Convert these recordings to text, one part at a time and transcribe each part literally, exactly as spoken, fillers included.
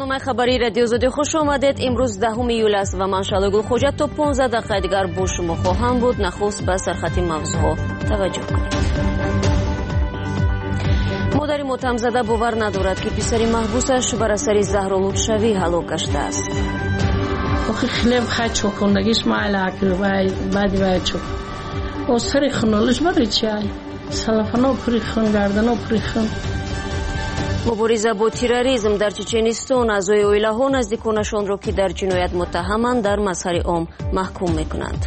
برنامه خبری رادیو آزادی خوش آمدید. امروز دهم ایول است و من شالگل خوجت تا پانزده دقیقه دیگر با شما خواهم بود. نخست به سرخط موضوعها توجه کنید. مادر متهم زده باور ندارد که پسر محبوسش بر اثر زهرآلود شوی هلاک گشته است. آخه خیلی خیلی چوکندگیش معلق بعدی باید چوک و سر خنالش برای چی های سلفنا پریخون گردنا پریخون. مبارزه با تروریسم در چچنستان اعضای اویله ها نزدیکانشان را که در جنایت متهمند در مظهر عام محکوم میکنند.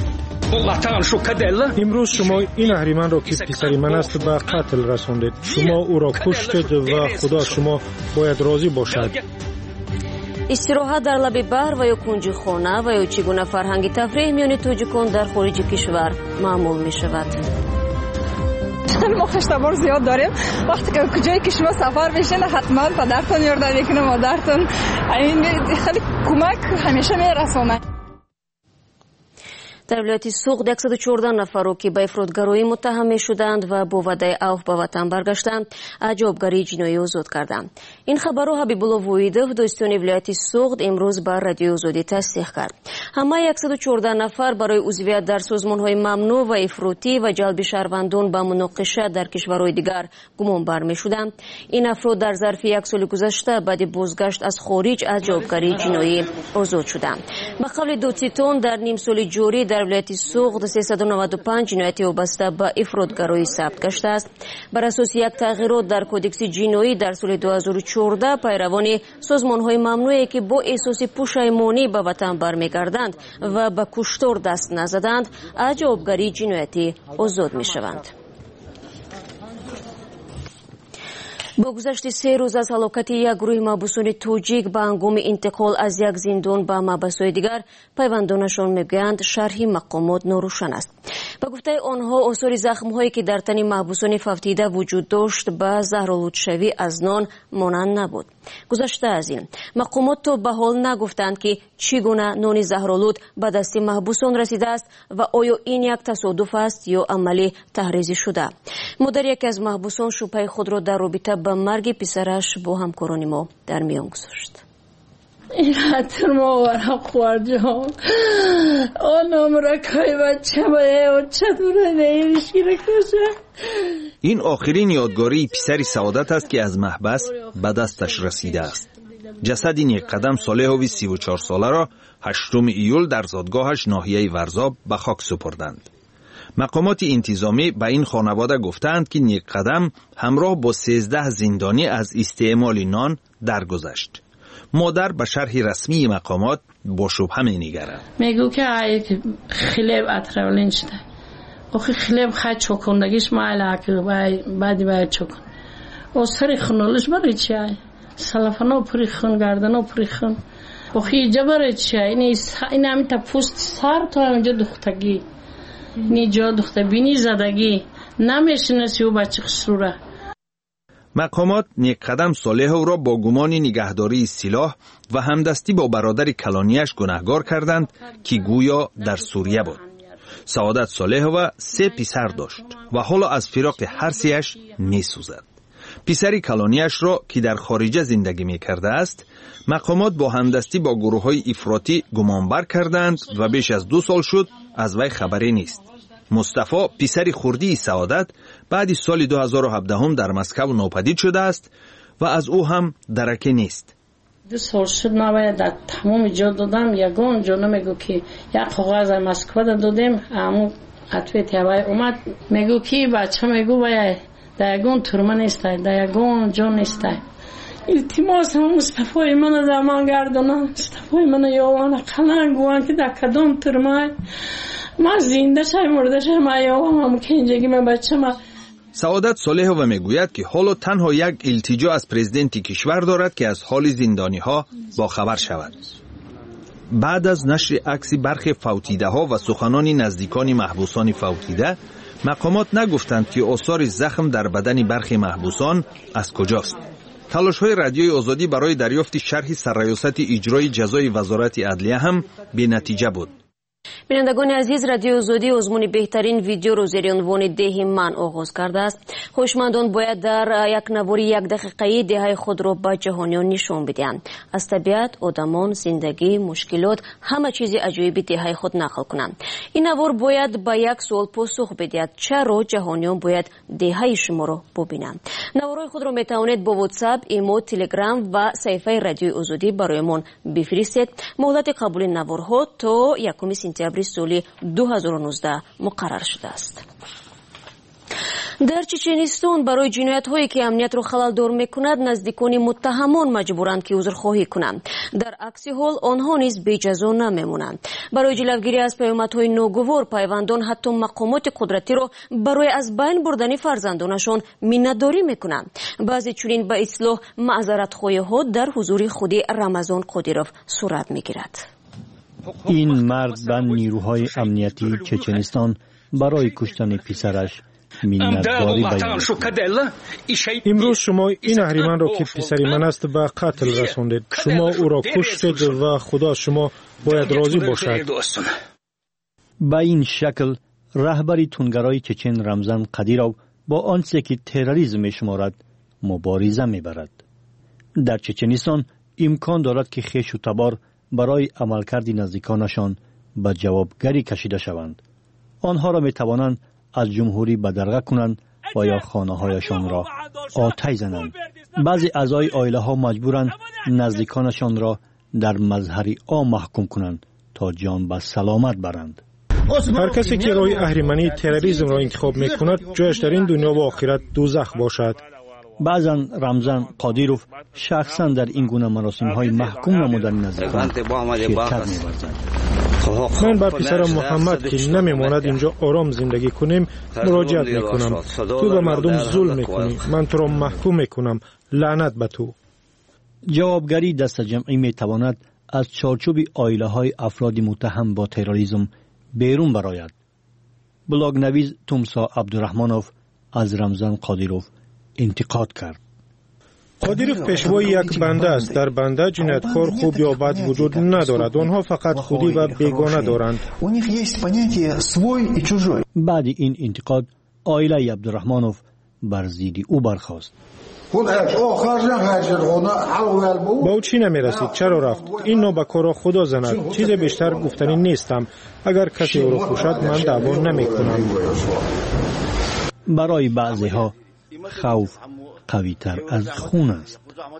امروز شما این اهریمن را که پسر من است به قتل رساندید. شما او را کشتید و خدا شما باید راضی باشد. استراحت در لب بحر و یا کنج خانه و یا چگونه فرهنگ تفریح میان تاجیکان در خارج کشور معمول می شود. ما خشتبار زیاد داریم. وقتی که کجایی که شما سفر بشین حتما پدرتون یاردن میکنه، مادرتون. این خیلی کمک همیشه میرسونه. در ولایت سوغد صد و چهارده نفر را که به افراطگرایی متهم شدند و با وعده عفو به وطن برگشتند از جوابگری جنایی آزاد کردند. این خبر را حبیب الله وحیدوف دوستان ولایت سوغد امروز بر رادیو آزادی تصدیق کرد. همه صد و چهارده نفر برای عضویت در سازمان‌های ممنوع و افراطی و جلب شهروندان به مناقشه در کشورهای دیگر گمانبر می‌شدند. این افراد در ظرف یک سال گذشته بعد بازگشت از خارج از جوابگری جنایی آزاد شدند. به قول دادستان در نیم سال جاری در ولایت سوغد سیصد و نود و پنج جنایت وابسته به افراطگرایی ثبت گشته است. بر اساس یک تغییرات در کدکس جنایی در سال دو هزار و چهارده پیروان سازمان‌های ممنوعی که با احساس پشیمانی به وطن برمیگردند و به کشتار دست نزدند از جوابگری جنایتی آزاد می‌شوند. با گذشت سه روز از هلاکت یک گروه محبوسان تاجیک به هنگام انتقال از یک زندان به محبس‌های دیگر، پیوندانشان میگویند شرح مقامات ناروشن است. به گفته آنها آثار زخم‌هایی که در تن محبوسان فوتیده وجود داشت به زهرآلود شوی از نان مانند نبود. گذشته از این مقامات تو به حال نگفتند که چگونه نان زهرآلود به دست محبوسان رسیده است و آیا این یک تصادف است یا عملی تحریزی شده. مادر یکی از محبوسان شبهه خود را در رابطه با مرگ پسرش با همکاران ما در میان گذاشت. این حتر ما ورق خورد جان آنام را که بچه باید و چطوره نیرشی را کشه. این آخرین یادگاری پسر سعادت است که از محبس به دستش رسیده است. جسد این یک قدم صالحوی سی و چهار ساله را هشتم ایول در زادگاهش ناحیه ورزاب به خاک سپردند. مقامات انتظامی به این خانواده گفتند که نیک قدم همراه با سیزده زندانی از استعمال نان درگذشت. مادر به شرح رسمی مقامات با شبهه می‌نگرد. میگو که خیلی اترولین شده. آخه خیلی خیلی چوکندگیش معلق بعدی باید چوکن. و سر خنالش برای چی های؟ سلفنا پریخون گردنا پریخون. آخه اینجا برای چی های؟ این همین تا پوست سر تا همینجا دختگی. اینجا دخته بینی زدگی. نمیشنسی و بچه خسروره. مقامات نیک قدم صالح را با گمان نگهداری سلاح و همدستی با برادر کلانیش گناهکار کردند که گویا در سوریه بود. سعادت صالح و سه پسر داشت و حالا از فراق هر سه‌اش می‌سوزد. پسری کلانیش را که در خارج زندگی می‌کرده است، مقامات با همدستی با گروه‌های افراطی گمانبر کردند و بیش از دو سال شد از وی خبری نیست. مصطفی پسر خردی سعادت بعد سال دو هزار و هفده هم در مسکو ناپدید شده است و از او هم درکی نیست. دو سال شد ما باید در تمام جا دادم یگان جا نمیگو که یک کاغذ از مسکو دادیم همون عطوه تیوای اومد میگو که بچه میگو باید در یگان ترمه نیسته در یگان جا نیسته. التماس هم مصطفی من در من گردانم مصطفی من یاوان قلنگ گوان که در کدام ترمه ما زنده شای مرده شای ما یاوان هم که اینجاگی من بچه ما. سعادت صالح و میگوید که حالا تنها یک التجا از پرزیدنت کشور دارد که از حال زندانی ها با خبر شود. بعد از نشر عکس برخی فوتیده ها و سخنان نزدیکان محبوسان فوتیده، مقامات نگفتند که آثار زخم در بدن برخی محبوسان از کجاست. تلاش های رادیوی آزادی برای دریافت شرح سرریاست اجرای جزای وزارت عدلیه هم بی نتیجه بود. بینندگان عزیز، رادیو آزادی آزمون بهترین ویدیو رو زیر عنوان ده من آغاز کرده است. هوشمندان باید در یک نواری یک دقیقه‌ای دهه خود را به جهانیان نشان بدهند. از طبیعت، آدمان، زندگی، مشکلات، همه چیز عجیبی دهه خود نقل کنند. این نوار باید به یک سوال پاسخ بدهد: چرا جهانیان باید دهه شما را ببینند؟ نوارهای خود را می توانید با واتساپ، ایمو، تلگرام و صفحه رادیو آزادی برایمان بفرستید. مهلت قبول نوارها تا یکم سپتامبر سال دو هزار و نوزده مقرر شده است. در چچنستان برای جنایت هایی که امنیت را خلل‌دار میکند نزدیکان متهمان مجبورند که عذرخواهی کنند. در عکس حال آنها نیز بی جزا نمیمونند. برای جلوگیری از پیامدهای ناگوار پیوندان حتی مقامات قدرتی را برای از بین بردن فرزندانشان مینه‌داری میکنند. بعضی چنین به اصلاح معذرت‌خواهی ها در حضور خود رمضان قادیروف صورت میگیرد. این مرد به نیروهای امنیتی چچنستان برای کشتن پسرش منتداری بیان کرد. امروز شما این اهریمن را که پسر من است به قتل رساندید. شما او را کشتید و خدا شما باید راضی باشد. به این شکل رهبری تندگرای چچن رمضان قادیروف با آنچه که تروریسم میشمارد مبارزه میبرد. در چچنستان امکان دارد که خویش و تبار برای عملکرد نزدیکانشان به جوابگری کشیده شوند. آنها را می توانند از جمهوری بدرقه کنند و یا خانه هایشان را آتش زنند. بعضی اعضای عائله ها مجبورند نزدیکانشان را در مظهر عام محکوم کنند تا جان به سلامت برند. هر کسی که راه اهریمنی تروریسم را انتخاب می کند جایش در این دنیا و آخرت دوزخ باشد. بعضا رمضان قادیروف شخصا در این گونه مراسم های محکوم نمودن نزدیکان شرکت می‌ورزد. من بر پسرم محمد که نمیماند اینجا آرام زندگی کنیم مراجعت میکنم. تو به مردم ظلم میکنی، من تو را محکوم میکنم. لعنت به تو. جوابگری دست جمعی میتواند از چارچوب عائله های افراد متهم با تروریسم بیرون برآید. بلاگ نویس تومسا عبدالرحمانوف از رمضان قادیروف انتقاد کرد. قادیروف پیشوای یک بنده است. در بنده جنایتکار خوب یا بد وجود ندارد. آنها فقط خودی و بیگانه دارند. بعد این انتقاد عائله عبدالرحمانوف بر ضد او برخاست. با او چی نمیرسید؟ چرا رفت؟ این نوع به کار خدا زند. چیز بیشتر گفتنی نیستم. اگر کسی او را کشد من دعوا نمی کنم. برای بعضی ها خوف قوی تر از خون است.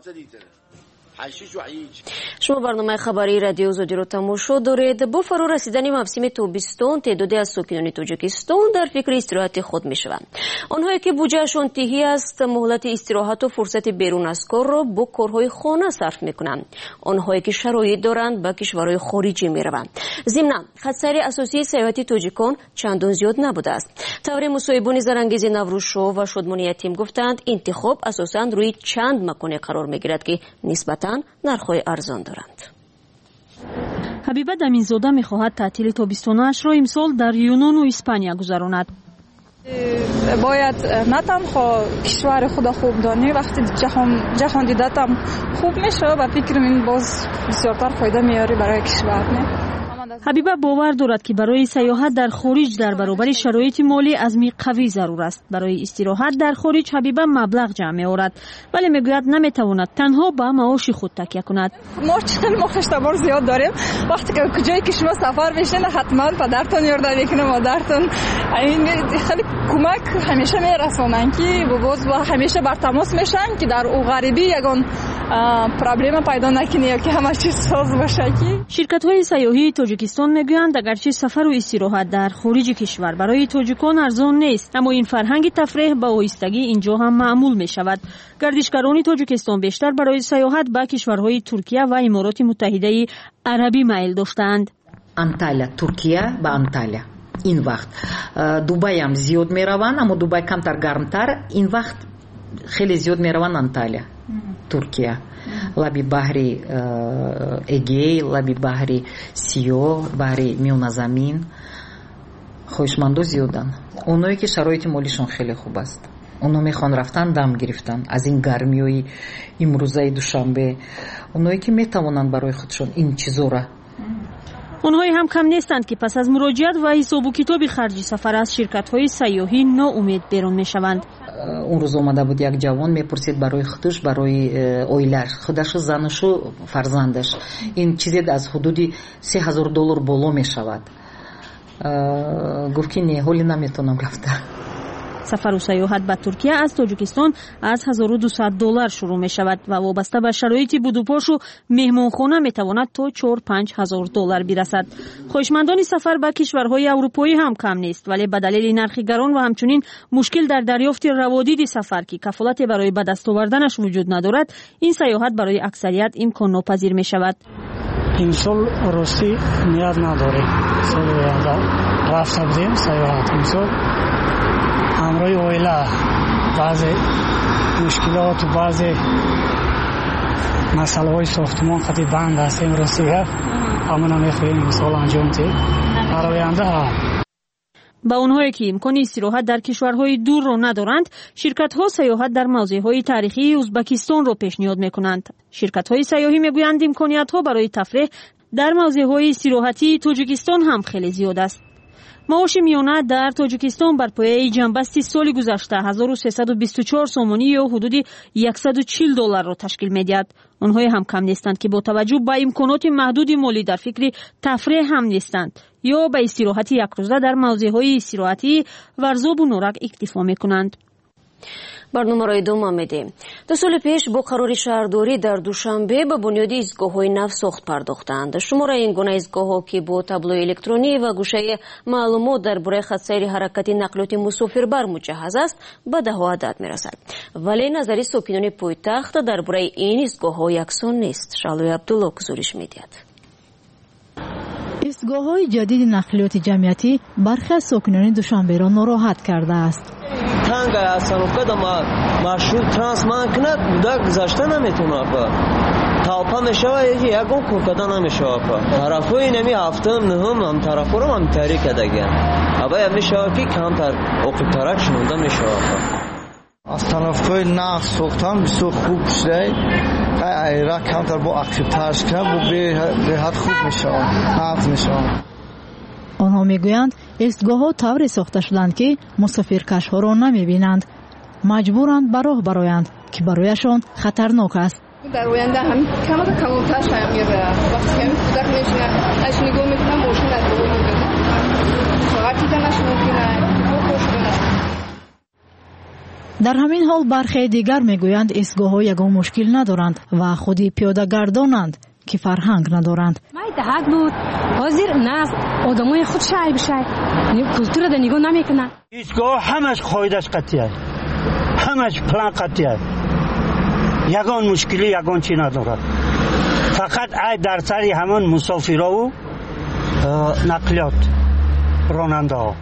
شما برنامه خبری رادیو آزادی رو تماشا دارید. با فرا رسیدن موسم تابستان تعدادی از ساکنان تاجیکستان در فکر استراحت خود میشوند. آنهایی که بودجهشان تهی است مهلت استراحت و فرصت بیرون از کار را با کارهای خانه صرف میکنند. آنهایی که شرایط دارند به کشورهای خارجی میروند. ضمن خطر اساسی سیاحت تاجیکان چندان زیاد نبوده است. طور مصاحبان زرانگیز نوروزشو و شادمان یتیم گفتند انتخاب اساساً روی چند مکان قرار میگیرد که نسبتاً نرخ‌های ارزان دارند. حبیبه دمینزاده می‌خواهد تعطیل تابستانش را امسال در یونان و اسپانیا گذراند. باید نه تنها کشور خدا خوب دانی، وقتی جهان جهان دیدتم خوب میشه و فکر این باز بسیارتر فایده میاره برای کشور. نه حبیبه باور دارد که برای سیاحت در خارج در برابر شرایط مالی عزمی قوی ضرور است. برای استراحت در خارج حبیبه مبلغ جمع می‌آورد ولی میگوید نمیتواند تنها به معاش خود تکیه کند. ما خیلی مخشتبار زیاد داریم. وقتی که کجایی که شما سفر بشین حتما پدرتون یارده میکنه، مادرتون این خیلی کمک همیشه میرسونن که باز با همیشه بر تماس میشن که در او غریبی یگان پرابلم پیدا نکنه که همه چیز ساز باشه. که شرکت‌های سیاحی تاجیکستان میگویند اگرچه سفر و استراحت در خارج کشور برای تاجیکان ارزان نیست، اما این فرهنگ تفریح با آهستگی اینجا هم معمول می شود. گردشگران تاجیکستان بیشتر برای سیاحت به کشورهای ترکیه و امارات متحده عربی میل داشتند. انتالیا، ترکیه با انتالیا. این وقت دبی هم زیاد می روند، اما دبی کمتر گرمتر. این وقت خیلی زیاد می روند انتالیا، ترکیه. لبی بحری اگی، لبی بحری سیاه، بحری میون زمین. خوشمندو زیادن. اونایی که شرایط مالیشون خیلی خوب است. اونا میخوان رفتن دم گرفتن از این گرمیوی امروزه دوشنبه. اونایی که میتوانند برای خودشون این چیزا را اونهایی هم کم نیستند که پس از مراجعت و حساب و کتاب خرج سفر از شرکت‌های سیاحی ناامید بیرون میشوند. اون روز اومده بود یک جوان میپرسید برای خودش، برای اویلر، خودش، زنش و فرزندش، این چیزی از حدود سه هزار دلار بالا میشود. گفت که نه، حالی نمیتونم رفته. سفر و سیاحت به ترکیه از تاجیکستان از هزار و دویست دلار شروع می شود و وابسته به شرایط بودوپاش و مهمانخانه می تواند تا چهار پنج هزار دلار برسد. خویشمندان سفر به کشورهای اروپایی هم کم نیست، ولی به دلیل نرخ گران و همچنین مشکل در دریافت روادید سفر که کفالت برای به دست آوردنش وجود ندارد، این سیاحت برای اکثریت امکان ناپذیر می شود. این سال راستی نیاز نداره. سال رفته بودیم سیاحت امسال همراه اویلا بعضی مشکلات و بعضی مسئله های ساختمان خطی بند هستیم راستی هست همون هم میخواییم مثال انجام تید برای آینده ها. با اونهایی که امکان استراحت در کشورهای دور رو ندارند، شرکت‌ها سیاحت در موضع‌های تاریخی ازبکستان رو پیشنهاد می‌کنند. شرکت‌های سیاحی می‌گویند امکانیت‌ها برای تفریح در موضع‌های استراحتی تاجیکستان هم خیلی زیاد است. معاش میانه در تاجیکستان بر پایه جنبستی سال گذشته هزار و سیصد و بیست و چهار سومانی یا حدود صد و چهل دلار را تشکیل می‌دهد. آنها هم کم نیستند که با توجه به امکانات محدود مالی در فکر تفریح هم نیستند یا به استراحت یک روزه در موضع‌های استراحتی ورزاب و نورک اکتفا می‌کنند. برنامه را ادامه میدیم. دو سال پیش با قرار شهرداری در دوشنبه به بنیاد ایستگاه‌های نو ساخت پرداختند. شماره این گونه ایستگاه‌ها که با تابلوی الکترونی و گوشه معلومات درباره خط سیر حرکت نقلیات مسافربر مجهز است به ده‌ها عدد می‌رسد. ولی نظری ساکنان پایتخت درباره این ایستگاه‌ها یکسان نیست. شالوی عبدالله گزارش می‌دهد. ایستگاه‌های جدید نقلیات جمعیتی برخی از ساکنان دوشنبه را ناراحت کرده است. تنگ است سرکه دم ماشین ترانس مانکنه دا گذاشته نمیتونه اپا تاپا میشه یکی یکون کوکدا نمیشه اپا طرفای نمی هفتم نهم هم طرفو رو هم تحریک دگن ابا میشه که کمتر اوقی ترک شونده میشه اپا از طرفای نقل سوختن بسیار خوب شده ایرا کمتر با اکتیو ترش کنه با به حد خوب میشه نقل میشه. آنها میگویند ایستگاه‌ها طوری ساخته شدند که مسافرکش‌ها را نمی‌بینند. مجبورند به راه برآیند که برایشان خطرناک است. در آینده هم کم کمتر شاید میره. وقتی که کودک میشینه، اش نگاه میکنه ماشین از دور میره. فقط دیدنش ممکنه. در همین حال برخی دیگر میگویند ایستگاه‌ها یگان مشکل ندارند و خودی پیاده گردانند که فرهنگ ندارند. مایدهات بود حاضر نه آدمای خود شای بشه کلتور را نگاه نمیکنه. ایستگاه همش قاعده‌اش قطعیه، همش پلان قطعیه، یگان مشکلی یگان چی نداره، فقط ای در سری همون مسافرها و نقلیات راننده ها.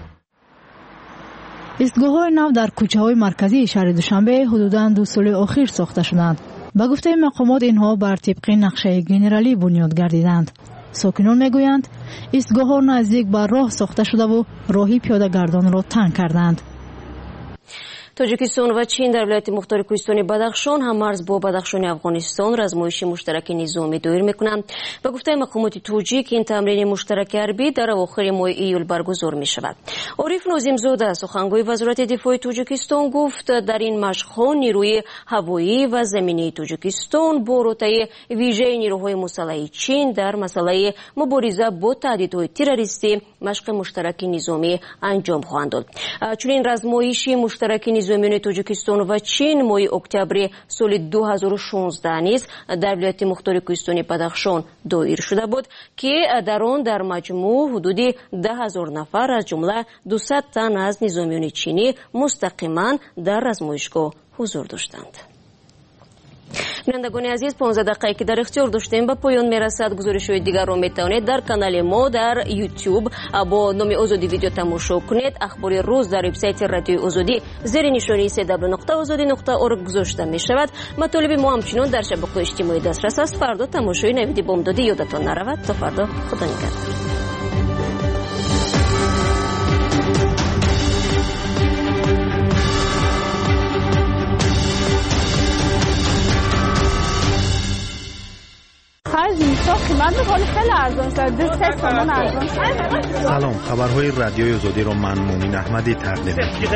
ایستگاه‌های نو در کوچه‌های مرکزی شهر دوشنبه حدوداً دو سال اخیر ساخته شدند. با گفته مقامات اینها بر طبق نقشه گنرالی بنیاد گردیدند. ساکنان میگویند ایستگاه‌ها نزدیک به راه ساخته شده و راهی پیاده‌گردان را تنگ کردند. تاجیکستان و چین در ولایت مختار کوهستانی بدخشان هم مرز با بدخشان افغانستان رزمایش مشترک نظامی دایر میکنند. به گفته مقامات توجیک این تمرین مشترک حربی در اواخر ماه ایول برگزار می شود. عارف ناظم زاده سخنگوی وزارت دفاع تاجیکستان گفت در این مشق‌ها نیروی هوایی و زمینی تاجیکستان با روتای ویژه نیروهای مسلح چین در مسئله مبارزه با تهدیدهای تروریستی مشق مشترک نظامی انجام خواهند داد. چنین رزمایش مشترک نظامیان تاجیکستان و چین ماه اکتبر سال دو هزار و شانزده نیز در ولایت مختار کوهستانی بدخشان دایر شده بود که در آن در مجموع حدود ده هزار نفر از جمله دویست تن از نظامیان چینی مستقیما در رزمایشگاه حضور داشتند. بینندگان عزیز، پانزده دقیقه که در اختیار داشتیم به پایان میرسد. گزارش‌های دیگر را میتوانید در کانال ما در یوتیوب با نام آزادی ویدیو تماشا کنید. اخبار روز در وبسایت رادیو آزادی زیر نشانی سی دبلیو نقطه آزادی نقطه اورگ گذاشته می شود. مطالب ما همچنین در شبکه‌های اجتماعی دسترس است. فردا تماشای نوید بامدادی یادتان نرود. تا فردا، خدا نگهدار. خرج میساخت من می‌خوام خیلی ارزان شد دو سه تومن ارزان شد. سلام، خبرهای رادیوی آزادی را من مومین احمدی تقدیم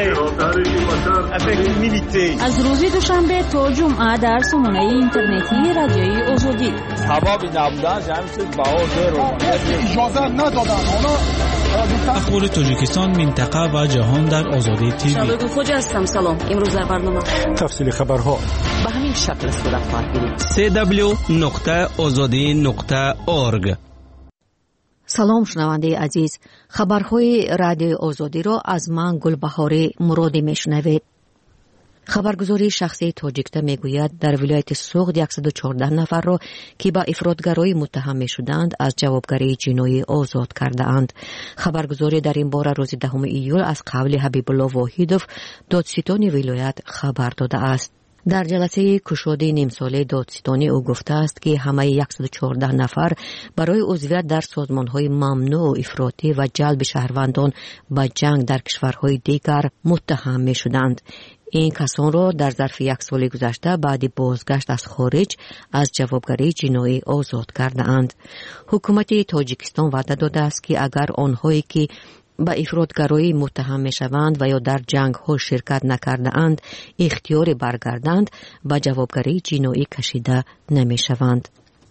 می‌کنم. از روز دوشنبه تا جمعه در سامانه اینترنتی رادیوی آزادی. حبابی نبودن جمعیت باور رو اجازه ندادن. اخبار تاجیکستان، منطقه و جهان در آزادی تیوی. شبکه خوج هستم. سلام. امروز در برنامه تفصیل خبرها به همین شکل صورت خواهد گرفت. سی دبلیو نقطه آزادی نقطه اورگ. سلام شنونده عزیز، خبرهای رادیو آزادی را از من گلبهاری مرادی میشنوید. خبرگزاری شخصی تاجیکتا میگوید در ولایت سوغد صد و چهارده نفر را که با افراطگرایی متهم میشدند از جوابگری جنایی آزاد کرده اند. خبرگزاری در این باره روز دهم ایول از قول حبیب الله واحدوف دادستان ولایت خبر داده است. در جلسه کشاده نیم ساله دادستانی او گفته است که همه صد و چهارده نفر برای عضویت در سازمان‌های ممنوع و افراطی و جلب شهروندان به جنگ در کشورهای دیگر متهم می‌شدند. این کسان را در ظرف یک سال گذشته بعد بازگشت از خارج از جوابگری جنایی آزاد کرده اند. حکومت تاجیکستان وعده داده است که اگر آنهایی که به افراطگرایی متهم میشوند و یا در جنگ ها شرکت نکرده اند اختیار برگردند به جوابگری جنایی کشیده نمیشوند.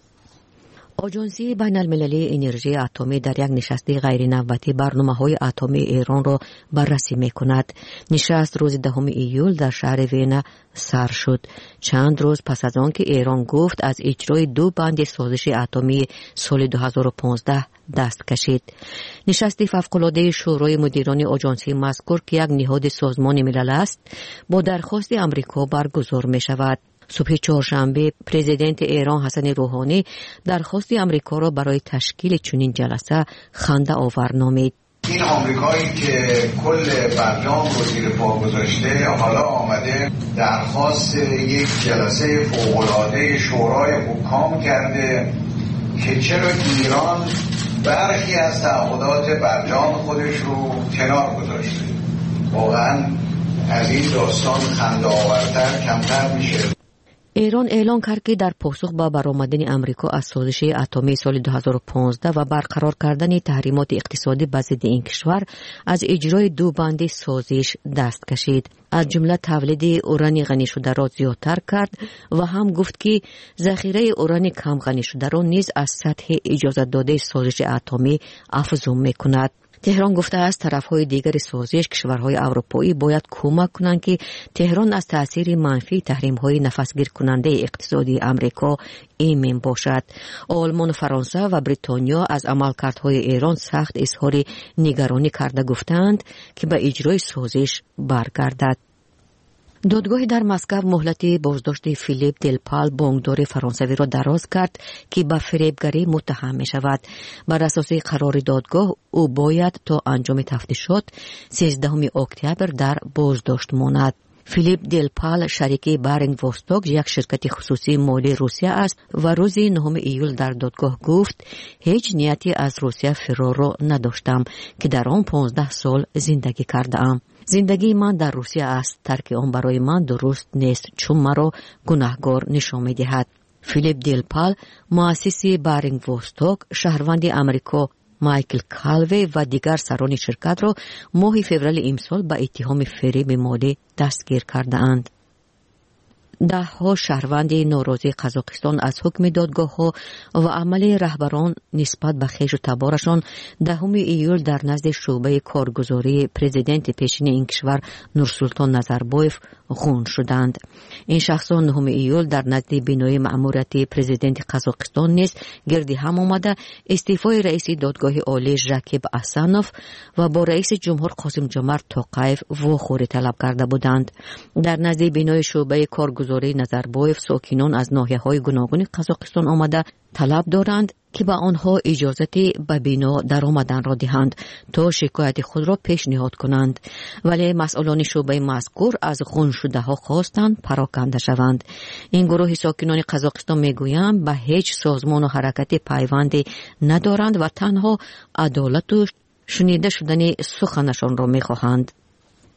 آژانسی بین المللی انرژی اتمی در یک نشست غیر نوبتی برنامه‌های اتمی ایران را بررسی می‌کند. نشست روز دهم ایول در شهر وین سر شد، چند روز پس از آن که ایران گفت از اجرای دو بند سازش اتمی سال دو هزار و پانزده دست کشید. نشست فوق‌العاده شورای مدیران آژانسی مذکور که یک نهاد سازمان ملل است با درخواست آمریکا برگزار می‌شود. صبح چهارشنبه پرزیدنت ایران حسن روحانی درخواست آمریکا را برای تشکیل چنین جلسه خنده آور نامید. این آمریکایی که کل برجام رو زیر پا گذاشته حالا آمده درخواست یک جلسه فوق‌العاده شورای حکام کرده که چرا ایران برخی از تعهدات برجام خودش رو کنار گذاشته. واقعا از این داستان خنده آورتر کمتر میشه. ایران اعلام کرد که در پاسخ به برآمدن امریکا از سازش اتمی سال دو هزار و پانزده و برقرار کردن تحریمات اقتصادی بر ضد این کشور از اجرای دو بند سازش دست کشید. از جمله تولید اورانی غنی شده را زیادتر کرد و هم گفت که ذخیره اورانی کم غنی شده را نیز از سطح اجازه داده سازش اتمی افزون می‌کند. تهران گفته است طرف‌های دیگر سازش کشورهای اروپایی باید کمک کنند که تهران از تأثیر منفی تحریم‌های نفسگیر کننده اقتصادی آمریکا ایمن باشد. آلمان، فرانسه و بریتانیا از عملکردهای ایران سخت اظهار نگرانی کرده گفتند که به اجرای سازش برگردد. دادگاه در مسکو مهلت بازداشت فیلیپ دلپال بانکدار فرانسوی را دراز کرد که به فریبگری متهم می شود. بر اساس قرار دادگاه او باید تا انجام تفتیشات سیزدهم اکتبر در بازداشت ماند. فیلیپ دلپال شریک بارینگ وستوک یک شرکت خصوصی مالی روسیه است و روز نهم ایول در دادگاه گفت هیچ نیتی از روسیه فرار را نداشتم که در آن پانزده سال زندگی کرده ام. زندگی من در روسیه است، ترک آن برای من درست نیست چون مرا گناهکار نشان می‌دهد. فیلیپ دلپال مؤسس بارینگ وستوک شهروند آمریکا مایکل کالوی و دیگر سران شرکت را ماه فوریه امسال به اتهام فریب مالی دستگیر کرده اند. ده ها شهروند ناراضی قزاقستان از حکم دادگاه ها و عمل رهبران نسبت به خویش و تبارشان دهم ایول در نزد شعبه کارگزاری پرزیدنت پیشین این کشور نورسولطان نظربایف خون شدند. این شخصان نهم ایول در نزد بینای مأموریت پرزیدنت قزاقستان نیز گردی هم آمده استعفای رئیس دادگاه عالی ژاکیب اسانوف و با رئیس جمهور قاسم جمعت توقیف واخوری طلب کرده بودند. در نزد بینای شعبه کارگزاری نظربایف ساکنان از ناحیه‌های گوناگون قزاقستان آمده طلب دارند که به آنها اجازت به بینا در آمدن را دهند تا شکایت خود را پیشنهاد کنند، ولی مسئولان شعبه مذکور از خون شده ها خواستند پراکنده شوند. این گروه ساکنان قزاقستان میگویند به هیچ سازمان و حرکت پیوند ندارند و تنها عدالت و شنیده شدن سخنشان را میخواهند.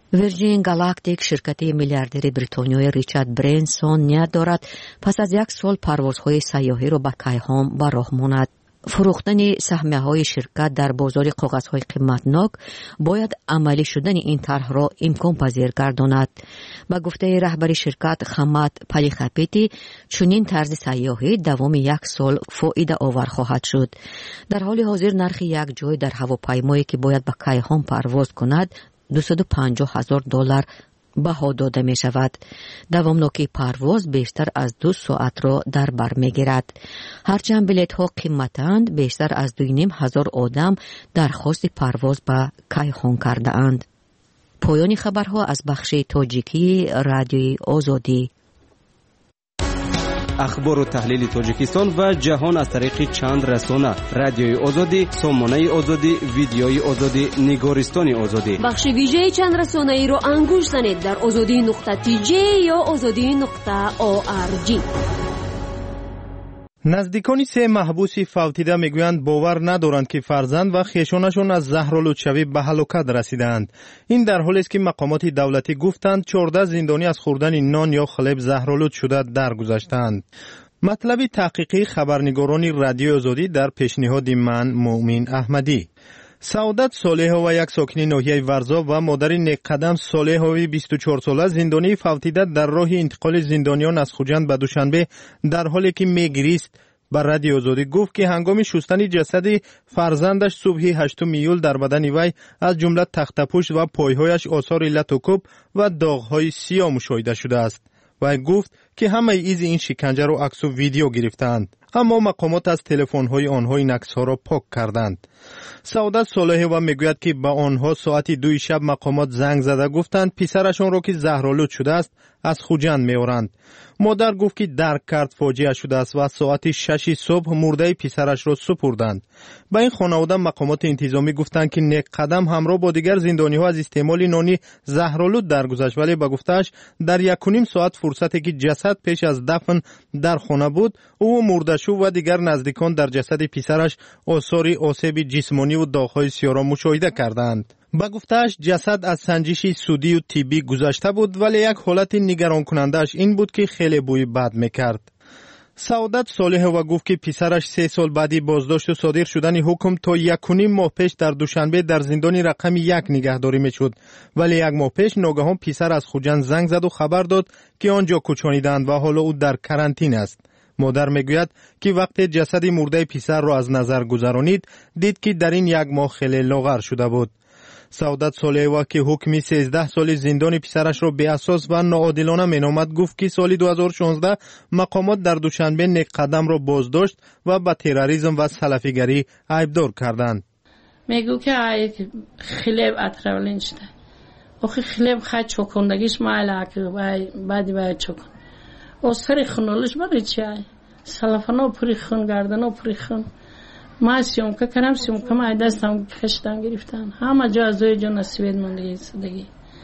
ویرجین گالاکتیک شرکتی میلیاردری بریتانیایی ریچارد برنسون نیت دارد پس از یک سال پروازهای سیاحی را به کیهان به راه ماند. فروختن سهمیه‌های شرکت در بازار کاغذهای قیمتناک باید عملی شدن این طرح را امکان پذیر گرداند. با گفته رهبر شرکت خمد پلیخپیتی، چنین طرز سیاحی دوام یک سال فایده آور خواهد شد. در حال حاضر نرخ یک جای در هواپیمایی که باید به کیهان پرواز کند دویست و پنجاه هزار دلار بها داده می شود. دوامناکی پرواز بیشتر از دو ساعت را در بر می گیرد. هرچند بلیط ها قیمتند، بیشتر از دو و نیم هزار آدم درخواست پرواز به کیهان کرده اند. پایان خبرها از بخش تاجیکی رادیوی آزادی. اخبار و تحلیل تاجیکستان و جهان از طریق چند رسانه: رادیوی آزادی، سامانه آزادی، ویدیوی آزادی، نگارستان آزادی. بخش ویژه چند رسانه ای را انگوش زنید در آزادی نقطه تی جی یا آزادی نقطه او آر جی. نزدیکان سه محبوس فوتیده میگویند باور ندارند که فرزند و خویشانشان از زهرآلودشوی به هلاکت رسیدند. این در حالی است که مقامات دولتی گفتند چهارده زندانی از خوردن نان یا خلب زهرآلود شده درگذشتند. مطلب تحقیقی خبرنگاران رادیو آزادی در پیشنهاد من مؤمن احمدی. سعادت صالح و یک ساکن ناحیه ورزا و مادر نیکقدم صالح بیست و چهار ساله زندانی فوتیده در راه انتقال زندانیان از خوجند به دوشنبه در حالی که میگریست به رادیو آزادی گفت که هنگام شستن جسد فرزندش صبح هشتم ایول در بدن وی از جمله تخت پوست و پایهایش آثار علت و کوب و داغ‌های سیاه مشاهده شده است. و گفت که همه ایز این شکنجه را عکس و ویدیو گرفتند، اما مقامات از تلفن‌های آنها این عکس‌ها را پاک کردند. سعادت صالح و میگوید که به آنها ساعت دوی شب مقامات زنگ زده گفتند پسرشان را که زهرآلود شده است از خوجند می‌آورند. مادر گفت که درک کرد فاجعه شده است و ساعت شش صبح مرده پسرش را سپردند. به این خانواده مقامات انتظامی گفتند که نیکقدم همراه با دیگر زندانی‌ها از استعمال نانی زهرآلود درگذشت، ولی به گفته‌اش در یک و نیم ساعت فرصتی که جسد پیش از دفن در خانه بود، او مرده‌شو و دیگر نزدیکان در جسد پسرش آثار آسیب جسمانی و داغ‌های سیاه را مشاهده کردند. با گفته‌اش جسد از سنجش سودی و طبی گذشته بود، ولی یک حالت نگران کننده‌اش این بود که خیلی بوی بد می‌کرد. سعادت صالح و گفت که پسرش سه سال بعدی بازداشت و صادر شدن حکم تا یک و نیم ماه پیش در دوشنبه در زندان رقم یک نگهداری می‌شد، ولی یک ماه پیش ناگهان پسر از خوجند زنگ زد و خبر داد که آنجا کوچانیدند و حالا او در کرانتین است. مادر میگوید که وقتی جسد مرده پسر را از نظر گذرانید دید که در این یک ماه خیلی لاغر شده بود. سعادت صالح و که حکم سیزده سال زندان پسرش را به اساس و ناعادلانه مینامد گفت که سال دو هزار و شانزده مقامات در دوشنبه نیکقدم را بازداشت و به تروریسم و سلفیگری عیبدار کردند. میگو که خیلی اطرافلین شده آخه خیلی خواهد چکندگیش معلقه که بعدی باید چکن آثار خونالش برای چی های سلفانا پری خون گردنا پری خون ما سیومکه کردم سیومکه ما دستم کشتن گرفتن همه جا از دوی جا نصیبید مندگی سدگی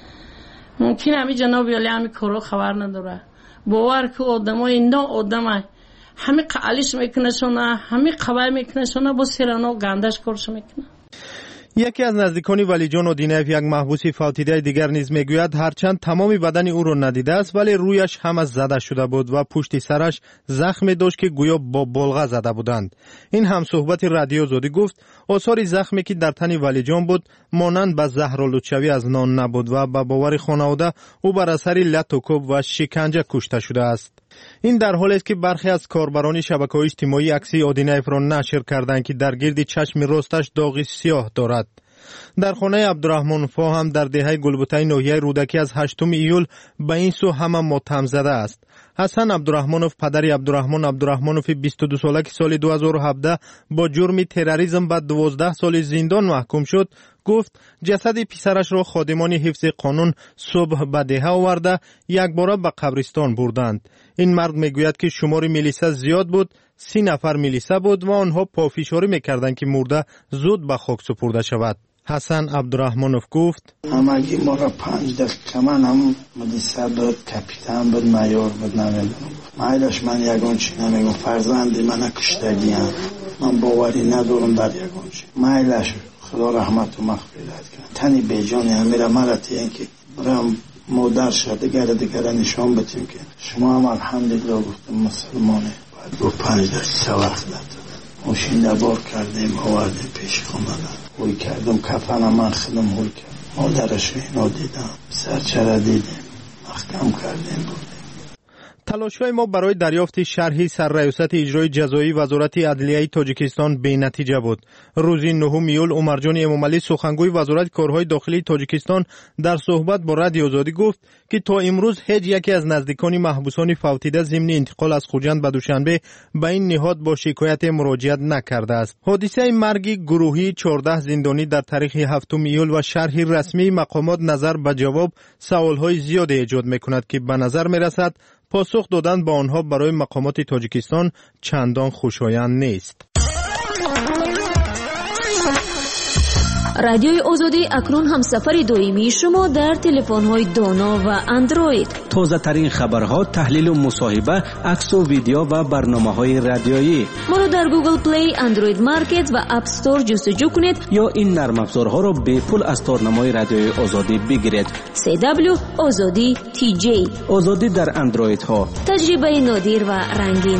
ممکن همی جنابی علی همی کرو خبر نداره باور که آدم های نه آدم های همی قعلیش میکنه شونه همی قبای میکنه شونه با سیرانو گندش کرش میکنه. یکی از نزدیکان ولی جان اودینایف یک محبوس فوتیده دیگر نیز میگوید هرچند تمام بدن او را ندیده است ولی رویش هم از زده شده بود و پشت سرش زخم داشت که گویا با بلغه زده بودند. این هم صحبت رادیو آزادی گفت آثار زخمی که در تن ولی جان بود مانند به زهرآلودشوی از نان نبود و به باور خانواده او بر اثر لت و کوب و شکنجه کشته شده است. این در حالی است که برخی از کاربران شبکه‌های اجتماعی عکس اودینایف را نشر کردند که در گرد چشم راستش داغ سیاه دارد. در خانه عبدالرحمن فا هم در دهه گلبوته ناحیه رودکی از هشتم ایول به این سو همه ماتم زده است. حسن عبدالرحمنوف پدر عبدالرحمن عبدالرحمنوف بیست و دو ساله که سال دو هزار و هفده با جرم تروریسم به دوازده سال زندان محکوم شد گفت جسد پسرش را خادمان حفظ قانون صبح به دهه آورده یک بار به قبرستان بردند. این مرد میگوید که شمار میلیسه زیاد بود، سی نفر میلیسه بود و آنها پافشاری میکردند که مرده زود به خاک سپرده شود. حسن عبدالرحمنوف گفت همگی ما را پنج دقیقه من هم مدیسه بود، کپیتان بود، مایور بود، نمیدونم مایلش من یگان چی نمیگم فرزندی من کشتگی هم من باوری ندارم در یگان چی مایلش خدا رحمت و مغفرت کنه تنی بیجانی هم میره مرتی این که برم مادر شده گره دیگره نشان بتیم که شما هم الحمدلله گفتم مسلمانه. باید با پنج دست وقت داد ماشین دبار کردیم آوردیم پیش خانمدن هوی کردم کفنم من خودم هوی کردم مادرش اینا دیدم سرچره دیدیم محکم کردیم بودیم. تلاش‌های ما برای دریافت شرح سرریاست اجرای جزایی وزارت عدلیه تاجیکستان بی نتیجه بود. روز نهم ایول عمرجان امامعلی سخنگوی وزارت کارهای داخلی تاجیکستان در صحبت با رادیو آزادی گفت که تا امروز هیچ یکی از نزدیکان محبوسان فوتیده ضمن انتقال از خوجند به دوشنبه به این نهاد با شکایت مراجعت نکرده است. حادثه مرگ گروهی چهارده زندانی در تاریخ هفتم ایول و شرح رسمی مقامات نظر به جواب سوالهای زیاد ایجاد می‌کند که به نظر می‌رسد پاسخ دادن با آنها برای مقامات تاجیکستان چندان خوشایند نیست. رادیوی آزادی اکنون همسفر دائمی شما در تلفن‌های دانا و اندروید. تازه ترین خبرها، تحلیل و مصاحبه، عکس و ویدیو و برنامه‌های رادیویی. ما رو در گوگل پلی، اندروید مارکت و اپ استور جستجو کنید یا این نرم افزارها را به پول از تارنمای رادیوی آزادی بگیرید. سی دبلیو آزادی تی جی. آزادی در اندروید ها. تجربه نادر و رنگین.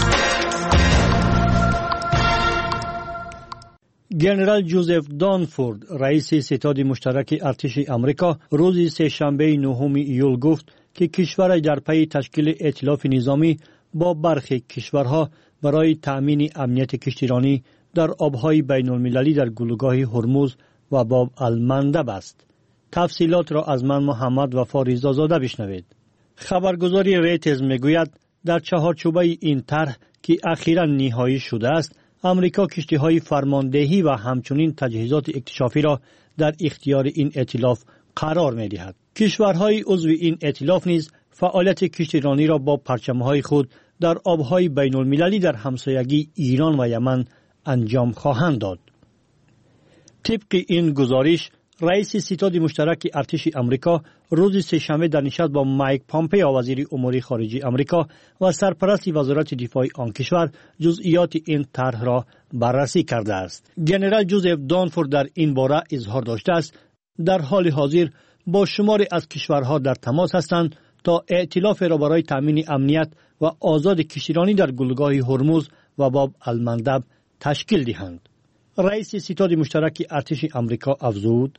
جنرال جوزف دانفورد رئیس ستاد مشترک ارتش آمریکا روز سه‌شنبه نهم ایول گفت که کشور در پی تشکیل ائتلاف نظامی با برخی کشورها برای تأمین امنیت کشتیرانی در آبهای بین المللی در گلوگاه هرمز و باب المندب است. تفصیلات را از من محمد وفا رضازاده بشنوید. خبرگزاری ریترز میگوید در چهارچوبه این طرح که اخیراً نهایی شده است، امریکا کشتی‌های فرماندهی و همچنین تجهیزات اکتشافی را در اختیار این ائتلاف قرار می‌دهد. کشورهای عضو این ائتلاف نیز فعالیت کشتیرانی را با پرچم‌های خود در آب‌های بین‌المللی در همسایگی ایران و یمن انجام خواهند داد. طبق این گزارش، رئیس ستاد مشترک ارتش آمریکا روز سه‌شنبه در نشست با مایک پامپئو وزیر امور خارجه آمریکا و سرپرست وزارت دفاع آن کشور جزئیات این طرح را بررسی کرده است. جنرال جوزف دانفورد در این باره اظهار داشته است در حال حاضر با شماری از کشورها در تماس هستند تا ائتلاف را برای تامین امنیت و آزاد کشتیرانی در گلوگاه هرمز و باب المندب تشکیل دهند. رئیس ستاد مشترک ارتش آمریکا افزود: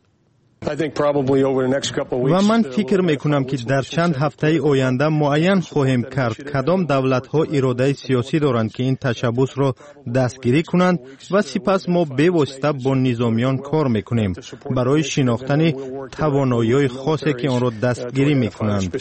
و من فکر میکنم که در چند هفته آینده معین خواهیم کرد کدام دولت ها اراده سیاسی دارند که این تشبث را دستگیری کنند و سپس ما به واسطه با نظامیان کار میکنیم برای شناختن توانایی خاصی که آن را دستگیری میکنند.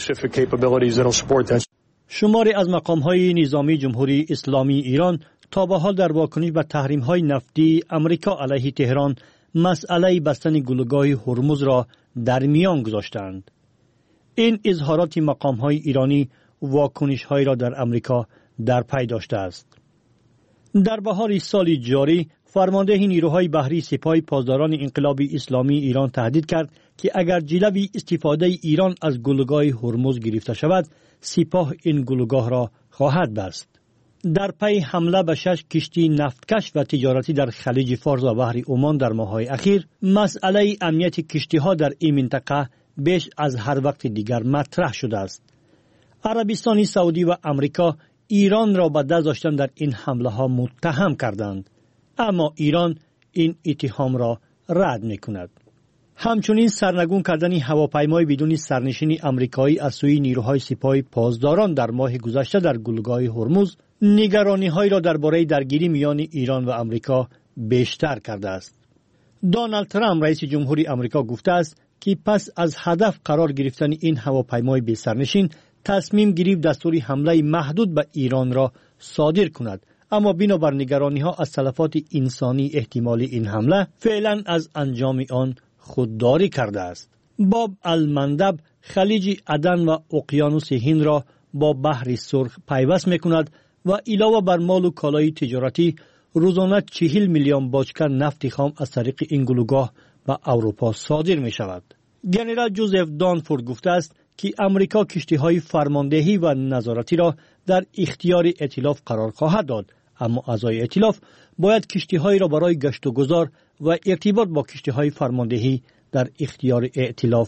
شماری از مقام های نظامی جمهوری اسلامی ایران تا به حال در واکنش به تحریم های نفتی امریکا علیه تهران مسئله بستن گلوگاه هرمز را در میان گذاشتند. این اظهارات مقام های ایرانی واکنش های را در امریکا در پی داشته است. در بهار سال جاری فرمانده نیروهای بحری سپاه پاسداران انقلاب اسلامی ایران تهدید کرد که اگر جلوی استفاده ایران از گلوگاه هرمز گرفته شود، سپاه این گلوگاه را خواهد بست. در پی حمله به شش کشتی نفتکش و تجارتی در خلیج فارس و بحر عمان در ماه‌های اخیر، مسئله امنیت کشتی‌ها در این منطقه بیش از هر وقت دیگر مطرح شده است. عربستان سعودی و امریکا ایران را به دست داشتن در این حمله‌ها متهم کردند، اما ایران این اتهام را رد می‌کند. همچنین سرنگون کردن هواپیمای بدون سرنشین آمریکایی از سوی نیروهای سپاه پاسداران در ماه گذشته در گلوگاه هرمز نگرانی‌های را درباره درگیری میان ایران و آمریکا بیشتر کرده است. دونالد ترامپ رئیس جمهوری آمریکا گفته است که پس از هدف قرار گرفتن این هواپیمای بی سرنشین تصمیم گرفت دستور حمله محدود به ایران را صادر کند، اما بنابر نگرانی‌ها از تلفات انسانی احتمالی این حمله فعلا از انجام آن خودداری کرده است. باب المندب خلیج عدن و اقیانوس هند را با بحر سرخ پیوست می‌کند و علاوه بر مال و کالای تجارتی روزانه چهل میلیون باجکر نفت خام از طریق این گلوگاه به اروپا صادر می شود. جنرال جوزف دانفورد گفته است که امریکا کشتی‌های فرماندهی و نظارتی را در اختیار ائتلاف قرار خواهد داد، اما اعضای ائتلاف باید کشتی‌های را برای گشت و گذار و ارتباط با کشتی‌های فرماندهی در اختیار ائتلاف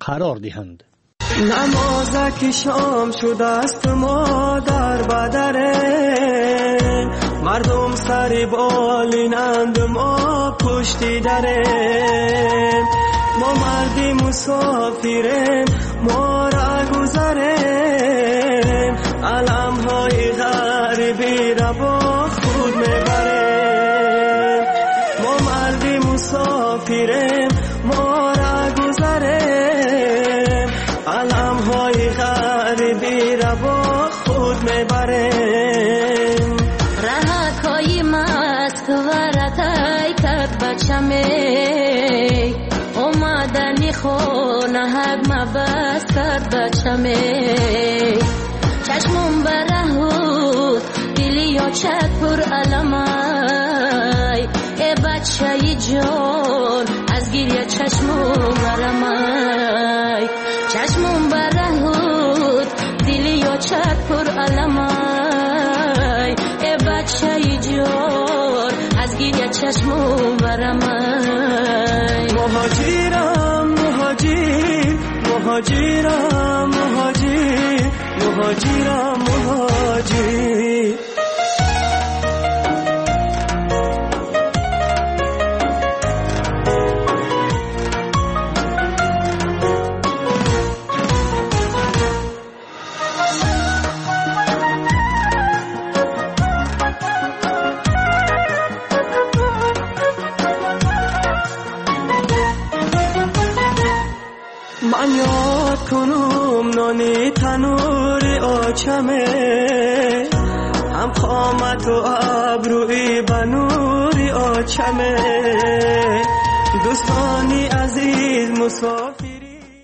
قرار دهند. نمازک شام شده است مادر بدره، مردم سر بالینند ما پشتی دره، ما مردی مسافریم ما را گذریم، علم های غریبی را با خود میبریم، ما مردی مسافریم ما را گذریم، علم های غریبی را با خود میبریم. رهک های مست و رتای کد بچمه، اومدنی خونه حق مبست کد بچمه، چشمون برهود دلی یا چک پر علمای، ای بچه جان از گریه چشمون برمای، چشمون برهود دلی یا چک پر علمای، ای بچه جان از گریه چشمون برمای. مهاجرم مهاجر مهاجرم مهاجر مهاجرم مهاجر. من یاد کنم نانی تنور آچمه، هم قامت و ابروی بنوری آچمه، دوستانی عزیز مسافری.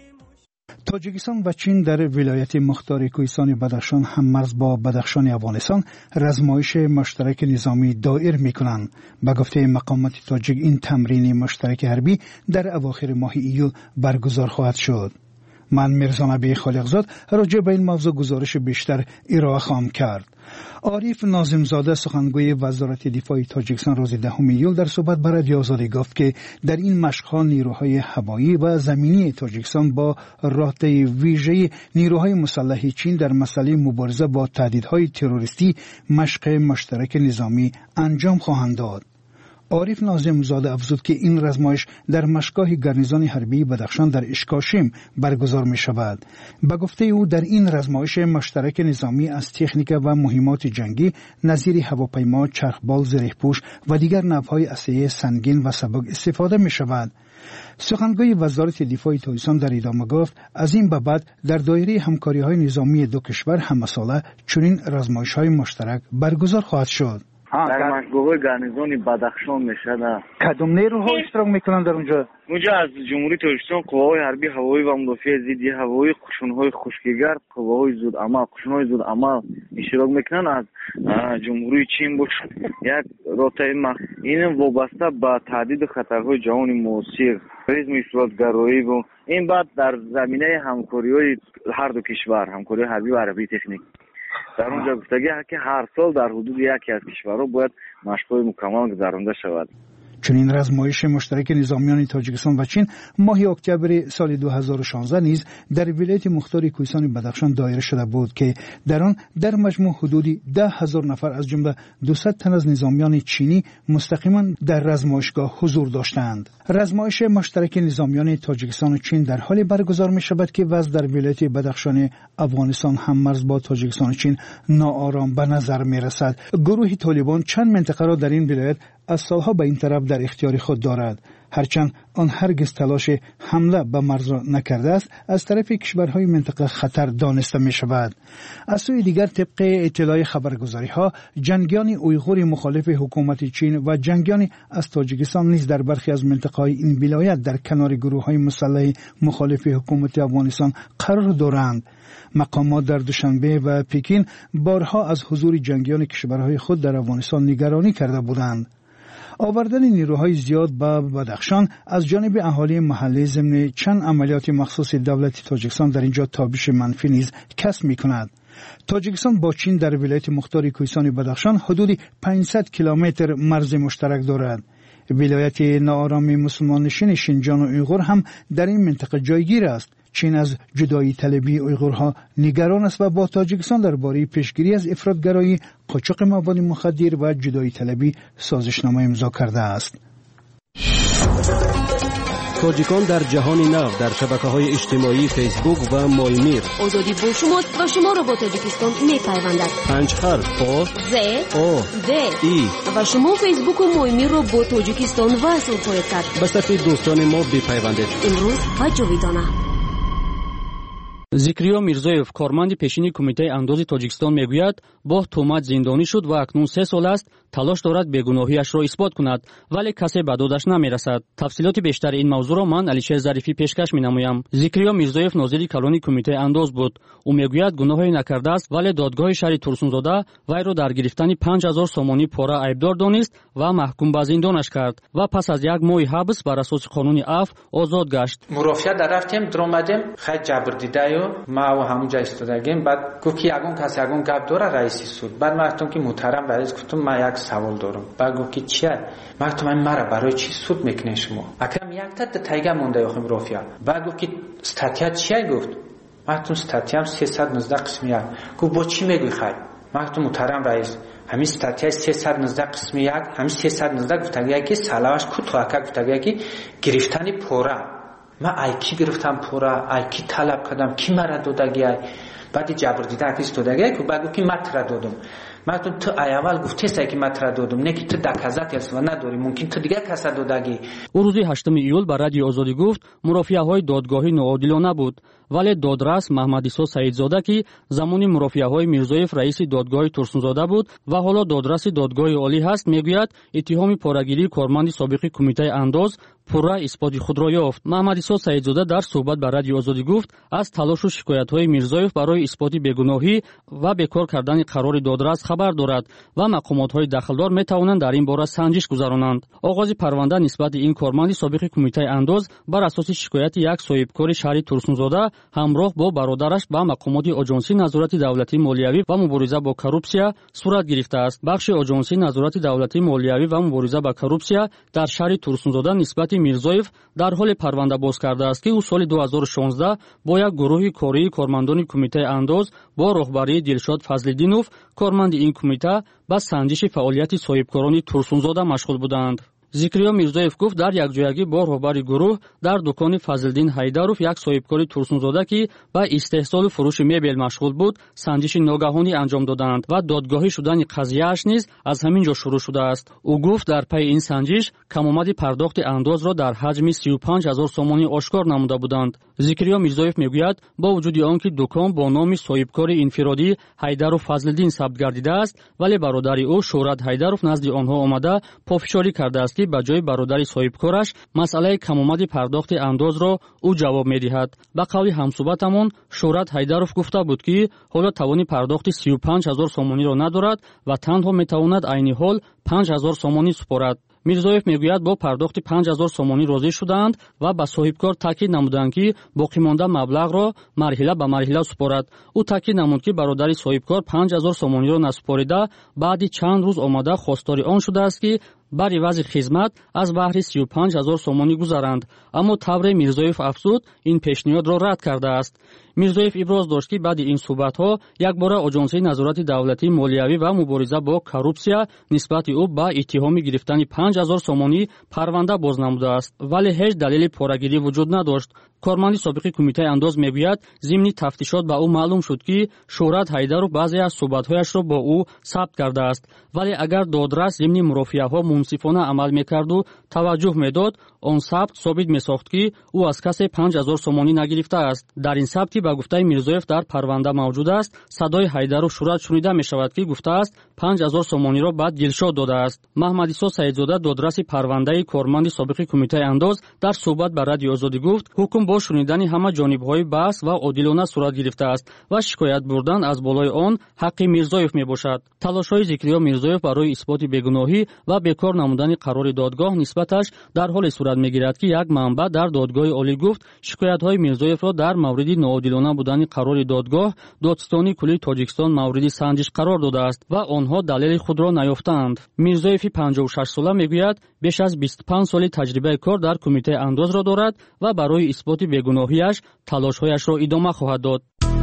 تاجیکستان و چین در ولایت مختار کوهستان بدخشان هم مرز با بدخشان افغانستان رزمایش مشترک نظامی دایر می‌کنند. به گفته مقامات تاجیک این تمرین مشترک حربی در اواخر ماه ایول برگزار خواهد شد. من میرزا نبی خالقزاد راجع به این موضوع گزارش بیشتر ارائه خواهم کرد. عارف ناظمزاده سخنگوی وزارت دفاع تاجیکستان روز دهم ایول در صحبت با رادیو آزادی گفت که در این مشق‌ها نیروهای هوایی و زمینی تاجیکستان با راهطی ویژه نیروهای مسلح چین در مسئله مبارزه با تهدیدهای تروریستی مشق مشترک نظامی انجام خواهند داد. عارف ناظمزاده افزود که این رزمایش در مشگاه گارنیزون حربی بدخشان در اشکاشم برگزار می شود. به گفته او در این رزمایش مشترک نظامی از تکنیک و مهمات جنگی نظیر هواپیما، چرخبال، زره‌پوش و دیگر نوع‌های اسلحه سنگین و سبک استفاده می شود. سخنگوی وزارت دفاع تاجیکستان در ادامه گفت از این به بعد در دایره همکاری‌های نظامی دو کشور همساله چنین رزمایش‌های مشترک برگزار خواهد شد. در مشغول گارنیزون بدخشان میشه. کدوم نیروها اشتراک میکنن در اونجا؟ اونجا از جمهوری تاجیکستان قوای حربی هوایی و مدافع ضد هوایی، قشونهای خشکیگرد، قوای زود عمل، قشونهای زود عمل اشتراک میکنن. از جمهوری چین باشد یک راهطی مخ این وابسته به تهدید خطرهای جهان معاصر، تروریسم، افراطگرایی و این بعد در زمینه همکاری‌های هر دو کشور، همکاری حربی و حربی تکنیک. در اونجا گفتگی که هر سال در حدود یکی از کشورها باید مشق‌های مکمل گذرانده شود. چنین رزمایش مشترک نظامیان تاجیکستان و چین ماه اکتبر سال دو هزار و شانزده نیز در ولایت مختار کوهستان بدخشان دایر شده بود که در آن در مجموع حدود ده هزار نفر از جمله دویست تن از نظامیان چینی مستقیما در رزمایشگاه حضور داشتند. رزمایش مشترک نظامیان تاجیکستان و چین در حال برگزار می شود که وضع در ولایت بدخشان افغانستان هم مرز با تاجیکستان و چین ناآرام به نظر می رسد. گروه طالبان چند منطقه را در این ولایت از سالها به این طرف در اختیار خود دارد. هرچند آن هرگز تلاش حمله به مرز را نکرده است، از طرف کشورهای منطقه خطر دانسته می شود. از سوی دیگر طبق اطلاع خبرگزاری ها جنگیان اویغور مخالف حکومت چین و جنگیان از تاجیکستان نیز در برخی از منطقه های این ولایت در کنار گروه های مسلح مخالف حکومت افغانستان قرار دارند. مقامات در دوشنبه و پکین بارها از حضور جنگیان کشورهای خود در افغانستان نگرانی کرده بودند. آوردن نیروهای زیاد به بدخشان از جانب اهالی محلی ضمن چند عملیات مخصوص دولت تاجیکستان در اینجا تابش منفی نیز کسب می‌کند. تاجیکستان با چین در ولایت مختار کوهستان بدخشان حدود پانصد کیلومتر مرز مشترک دارد. ولایت ناآرام مسلمان نشین شینجان و اویغور هم در این منطقه جایگیر است. چین از جدایی طلبی اویغورها نگران است و با تاجیکستان درباره پیشگیری از افراطگرایی، قاچاق مواد مخدر و جدایی طلبی سازشنامه امضا کرده است. تاجیکان در جهان نو در شبکه‌های اجتماعی فیسبوک و مایمیر. آزادی با شماست و شما را با تاجیکستان می‌پیوندد. پنج حرف آ ز آ د ای و شما فیسبوک و مایمیر را با تاجیکستان وصل خواهید کرد. به صفحه دوستان ما بپیوندید. امروز و جاویدانه. зикриё мирзоев корманди пешини кумитаи андози тоҷикистон мегӯяд бо тӯҳмат зиндонӣ шуд ва акнун се сол аст талош дорад бегуноҳиашро исбот кунад, вале касе ба додаш намерасад. тафсилоти бештари ин мавзӯъро ман алишер зарифӣ пешкаш менамоям. зикриё мирзоев нозири калони кумитаи андоз буд. ӯ мегӯяд гуноҳе накардааст, вале додгоҳи шаҳри турсунзода вайро дар гирифтани панҷ ҳазор сомонӣ пора айбдор донист ва маҳкум ба зиндонаш кард ва пас аз як моҳи ҳабс бар асоси қонуни аф озод гашт. мурофиа дарафтем дромадем хай ҷабрдидаю ма ва ҳамунҷа истодагем баъд гуфт ки ягон кас ягон гап дора раиси суд. баъд ман гуфтам ки муҳтарам раис, гуфтам ман як савол дорам. баъд гуфт ки чия? ман гуфтам мара барои чи суд мекунед шумо? акрам якта тайга монда ёхим мурофиа. баъд гуфт ки статья чия? гуфт. ман гуфтам статьям сесад нуздаҳ қисми як. гуфт бо чӣ мегӯй хай? ман гуфтам муҳтарам раис, ҳамин статьяи сесад нуздаҳ қисми як, ҳамин сесад нуздаҳ гуфтагӯяд ки салаваш кӯтоҳака гуфтагӯяд ки гирифтани пора. من ایکی گرفتم پورا، ایکی طلب کردم، کی مرا دادگی؟ بعدی جبر دیده اکیس دادگی که بعد گفتی من ترا دادم. من تو تو اول گفتی سعی که من ترا دادم، نه که تو دکازات هست و نداری، ممکن تو دیگه کسا دادگی. او روزی هشتم ایول بر رادیو آزادی گفت مرافعه‌های دادگاهی ناعادلانه بود. ولی دادرس محمد عیسی سعیدزاده که زمانی مرافعه‌های میرزایف رئیس دادگاه ترسونزاده بود و حالا دادرس دادگاه عالی هست، میگوید اتهام پاره‌گیری کارمند سابق کمیته انداز پورا اثبات خود را یافت. محمد عیسی سعیدزاده در صحبت بر رادیو آزادی گفت از تلاش و شکایت‌های میرزایف برای اثبات بیگناهی و بیکار کردن قرار دادرس خبر دارد و مقامات‌های دخلدار می‌توانند در این باره سنجش گذرانند. آغاز پرونده نسبت این کارمند سابق کمیته انداز بر اساس شکایت یک صاحبکار شهری ترسونزاده همراه با برادرش به مقامات آژانسی نظارت دولتی مالیوی و مبارزه با کورپسیا صورت گرفته است. بخش آژانسی نظارت دولتی مالیوی و مبارزه با کورپسیا در شهر ترسونزاده نسبت میرزایف در حال پرونده باز کرده است که او سال دو هزار و شانزده با یک گروه کاری کارمندان کمیته انداز با راهبری دلشاد فضل‌الدینوف کارمند این کمیته به سنجش فعالیت صاحبکاران ترسونزاده مشغول بودند. зикриё мирзоев гуфт дар якҷоягӣ бо роҳбари гурӯҳ дар дукони фазлиддин ҳайдаров як соҳибкори турсунзода ки ба истеҳсолу фурӯши мебел машғул буд санҷиши ногаҳонӣ анҷом доданд ва додгоҳӣ шудани қазияаш низ аз ҳамин ҷо шурӯъ шудааст. ӯ гуфт дар пайи ин санҷиш камомади пардохти андозро дар ҳаҷми сию панҷ ҳазор сомонӣ ошкор намуда буданд. зикриё мирзоев мегӯяд бо вуҷуди он ки дукон бо номи соҳибкори инфиродӣ ҳайдаров фазлиддин сабт гардидааст, вале бародари ӯ шӯҳрат ҳайдаров назди онҳо омада пофишорӣ кардааст ки ба ҷои бародари соҳибкораш масъалаи камомади пардохти андозро ӯ ҷавоб медиҳад. ба қавли ҳамсуҳбатамон шӯҳрат ҳайдаров гуфта буд ки ҳоло тавони пардохти сию панҷ ҳазор сомониро надорад ва танҳо метавонад айни ҳол панҷ ҳазор сомонӣ супорад. мирзоев мегӯяд бо пардохти панҷ ҳазор сомонӣ розӣ шудаанд ва ба соҳибкор таъкид намуданд ки боқимонда маблағро марҳила ба марҳила супорад. ӯ таъкид намуд ки бародари соҳибкор панҷ ҳазор сомониро насупорида баъди чанд рӯз омада хостори он шудааст ки бар ивази хизмат аз баҳри сию панҷ ҳазор сомонӣ гузаранд, аммо тавре мирзоев афзуд ин пешниҳодро рад кардааст. мирзоев иброз дошт ки баъди ин суҳбатҳо якбора оҷонсии назорати давлатии молиявӣ ва мубориза бо коррупсия нисбати ӯ ба иттиҳоми гирифтани панҷ ҳазор сомонӣ парванда боз намудааст, вале ҳеҷ далели порагирӣ вуҷуд надошт. корманди собиқи кумитаи андоз мегӯяд зимни тафтишот ба ӯ маълум шуд ки шӯҳрат ҳайдаров баъзе аз суҳбатҳояшро бо ӯ сабт кардааст, вале агар додрас зимни мурофиаҳо мунсифона амал мекарду таваҷҷӯҳ медод, он сабт собит месохт ки ӯ аз касе панҷ ҳазор сомонӣ нагирифтааст. дар ин сабт ки ба гуфтаи мирзоев дар парванда мавҷуд аст, садои ҳайдаров шӯҳрат шунида мешавад ки гуфтааст панҷ ҳазор сомониро баъд дилшод додааст. маҳмад исо саидзода додраси парвандаи корманди собиқи кумитаи андоз дар суҳбат ба радиои озодӣ гуфт ҳукм бо шунидани ҳама ҷонибҳои баҳс ва одилона сурат гирифтааст ва шикоят бурдан аз болои он ҳаққи мирзоев мебошад. талошҳои зикриё мирзоев барои исботи бегуноҳӣ ва бекор инкор намудани қарори додгоҳ нисбаташ дар ҳоле сурат мегирад, ки як манбаъ дар додгоҳи олӣ гуфт шикоятҳои Мирзоевро дар мавриди ноодилона будани қарори додгоҳ додистони куллии Тоҷикистон мавриди санҷиш қарор додааст ва онҳо далели худро наёфтаанд. Мирзоеви панҷоҳу шаш сола мегӯяд беш аз бисту панҷ соли таҷрибаи кор дар кумитаи андозро дорад ва барои исботи бегуноҳиаш талошҳояшро идома хоҳад дод.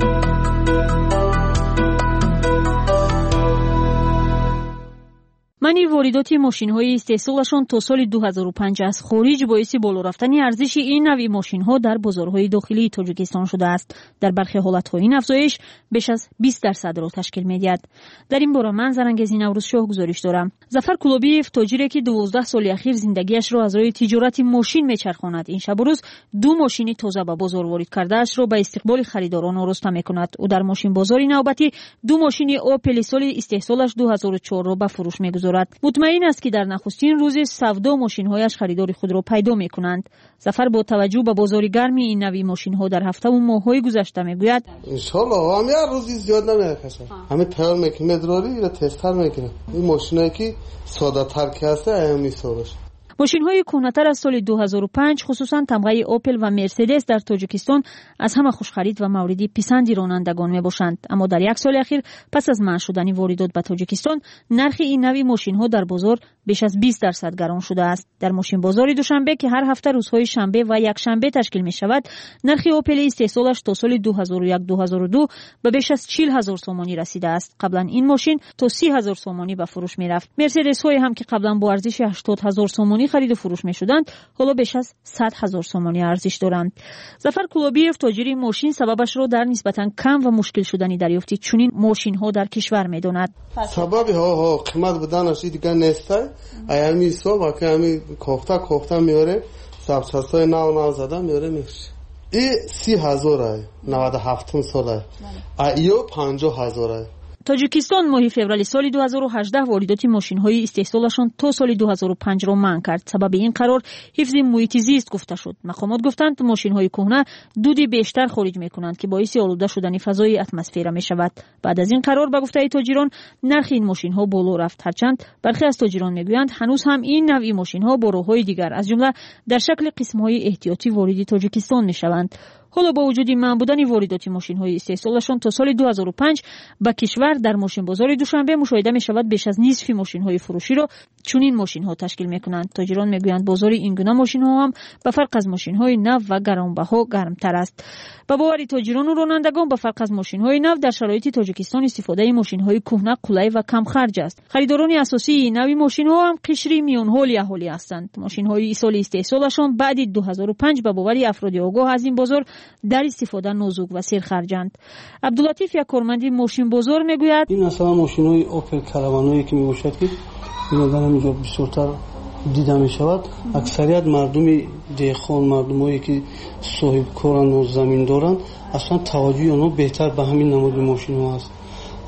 منی واردات ماشین‌های استحصالشان تا سال دو هزار و پنج از خارج باعث بالا رفتن ارزش این نوع ماشین‌ها در بازارهای داخلی تاجیکستان شده است. در برخی حالت‌ها این افزایش بیش از بیست درصد را تشکیل می‌دهد. در این باره من زرنگزی نوروز شاه گزارش دارم. ظفر کلوبیف تاجری که دوازده سال اخیر زندگیش را از راه تجارت ماشین می‌چرخاند، این شب و روز دو ماشین تازه به بازار وارد کرده اش را به استقبال خریداران آراسته می‌کند. او در ماشین بازاری نوبتی دو ماشین اوپل سال استحصالش دو هزار و چهار را به فروش می‌گذارد. مطمئن است که در نخستین روز سودا ماشین‌هایش خریدار خود را پیدا می‌کنند. ظفر با توجه به بازار گرمی این نوع ماشین‌ها در هفته و ماه‌های گذشته می‌گوید ان شاءالله هم یه روزی زیاد نمی‌کشه. همه تیار می‌کنه مدراری را تستر می‌کنه. این ماشینایی که ساده‌تر که هست همین سورش. ماشین‌های کهنه‌تر از سال دو هزار و پنج خصوصاً تمغه اوپل و مرسدس در تاجیکستان از همه خوشخرید و موردی پسندی رانندگان می‌باشند، اما در یک سال اخیر پس از منع شدن واردات به تاجیکستان نرخ این نوع ماشین‌ها در بازار بیش از بیست درصد گران شده است. در ماشین بازار دوشنبه که هر هفته روزهای شنبه و یک شنبه تشکیل می‌شود، نرخ اوپل استحصالش تا سال دو هزار و یک دو هزار و دو به بیش از چهل هزار سومانی رسیده است. قبلا این ماشین تا سی هزار سومانی به فروش می‌رفت. مرسدس‌های هم که قبلا با ارزش هشتاد هزار سومانی خرید و فروش می‌شدند، حالا بیش از صد هزار سومانی ارزش دارند. ظفر کلوبیف تاجر ماشین سببش را در نسبتاً کم و مشکل شدن دریافت چنین ماشین‌ها در کشور می‌داند. سبب ها ها قیمت بدنش دیگه نیست. ایامی صبح که همی کوفته کوفته میاره سبساسای نو نو زده میاره میشه. این سی هزاره نود و هفتم ساله. ایو پنجاه هزاره. تاجیکستان ماه فوریه سال دو هزار و هجده واردات ماشین‌های استحصالشان تا سال دو هزار و پنج را منع کرد. سبب این قرار حفظ محیط زیست گفته شد. مقامات گفتند ماشین‌های کهنه دود بیشتر خارج می‌کنند که باعث آلوده شدن فضای اتمسفر می‌شود. بعد از این قرار به گفته تاجران نرخ این ماشین‌ها بالا رفت، هرچند برخی از تاجران می‌گویند هنوز هم این نوع ماشین‌ها با راه‌های دیگر از جمله در شکل قسم‌های احتیاطی وارد تاجیکستان می‌شوند. حالا با وجود منع بودن واردات ماشین‌های استحصالشان تا سال دو هزار و پنج به کشور در ماشین بازار دوشنبه مشاهده می‌شود بیش از نصف ماشین‌های فروشی را چنین ماشین‌ها تشکیل می‌کنند. تاجران می‌گویند بازار این گونه ماشین‌ها هم به فرق از ماشین‌های نو و گرانبها گرمتر است. با باور تاجران و رانندگان به فرق از ماشین‌های نو در شرایط تاجیکستان استفاده ماشین‌های کهنه قلای و کم خرج است. خریداران اساسی این نوع ماشین‌ها هم قشری میان حالی اهالی هستند. ماشین‌های سال استحصالشان بعد دو هزار و پنج به باور افراد آگاه از این بازار در استفاده نازک و سرخرجند. عبداللطیف یک کارمند ماشین بازار میگوید این اصلا ماشین‌های اوپل کاروانایی که میباشد که اینا در اینجا بسیارتر دیده می شود. اکثریت مردم دهخان، مردمایی که صاحب کارند و زمین دارند، اصلا توجه آنها بهتر به همین نماد ماشین ها است.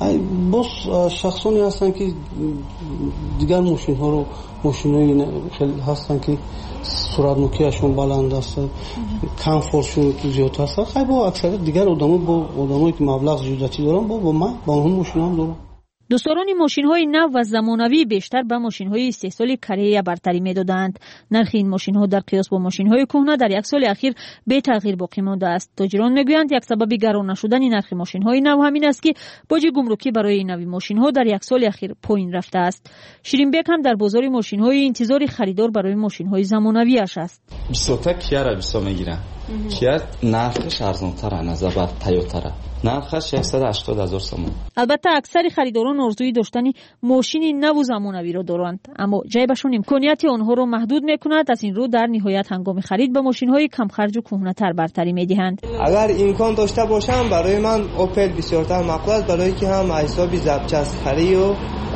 باز شخصانی هستند که دیگر ماشین ها رو ماشینایی خیلی هستند که سرعت نوکیشون بلند است، کم فورسشون زیاد هست. خیلی با اکثریت دیگر آدما با آدمایی که مبلغ زیادی دارن با با من با اون ماشین هم دارم. دوستداران ماشین‌های نو و زمانوی بیشتر به ماشین‌های استحصال کره برتری می‌دادند. نرخ این ماشین‌ها در قیاس با ماشین‌های کهنه در یک سال اخیر به تغییر باقی مانده است. تاجران می‌گویند یک سبب گران نشدن نرخ ماشین‌های نو همین است که باج گمرکی برای این نوع ماشین‌ها در یک سال اخیر پایین رفته است. شیرین بیگ هم در بازار ماشین‌های انتظار خریدار برای ماشین‌های زمانویش است. بیست تا کیا را بیست میگیرن. کیا نرخش ارزان‌تر از نظر بر تویوتا نرخش صد و هشتاد هزار تومان. البته اکثر خریداران آرزوی داشتن ماشین نو و زمانوی را دارند، اما جیبشون امکانیت آنها را محدود میکند. از این رو در نهایت هنگام خرید به ماشین‌های کم خرج و کهنه‌تر برتری میدهند. اگر امکان داشته باشم برای من اوپل بسیارتر مقبول است، برای که هم حساب ضبط‌چسب‌خری و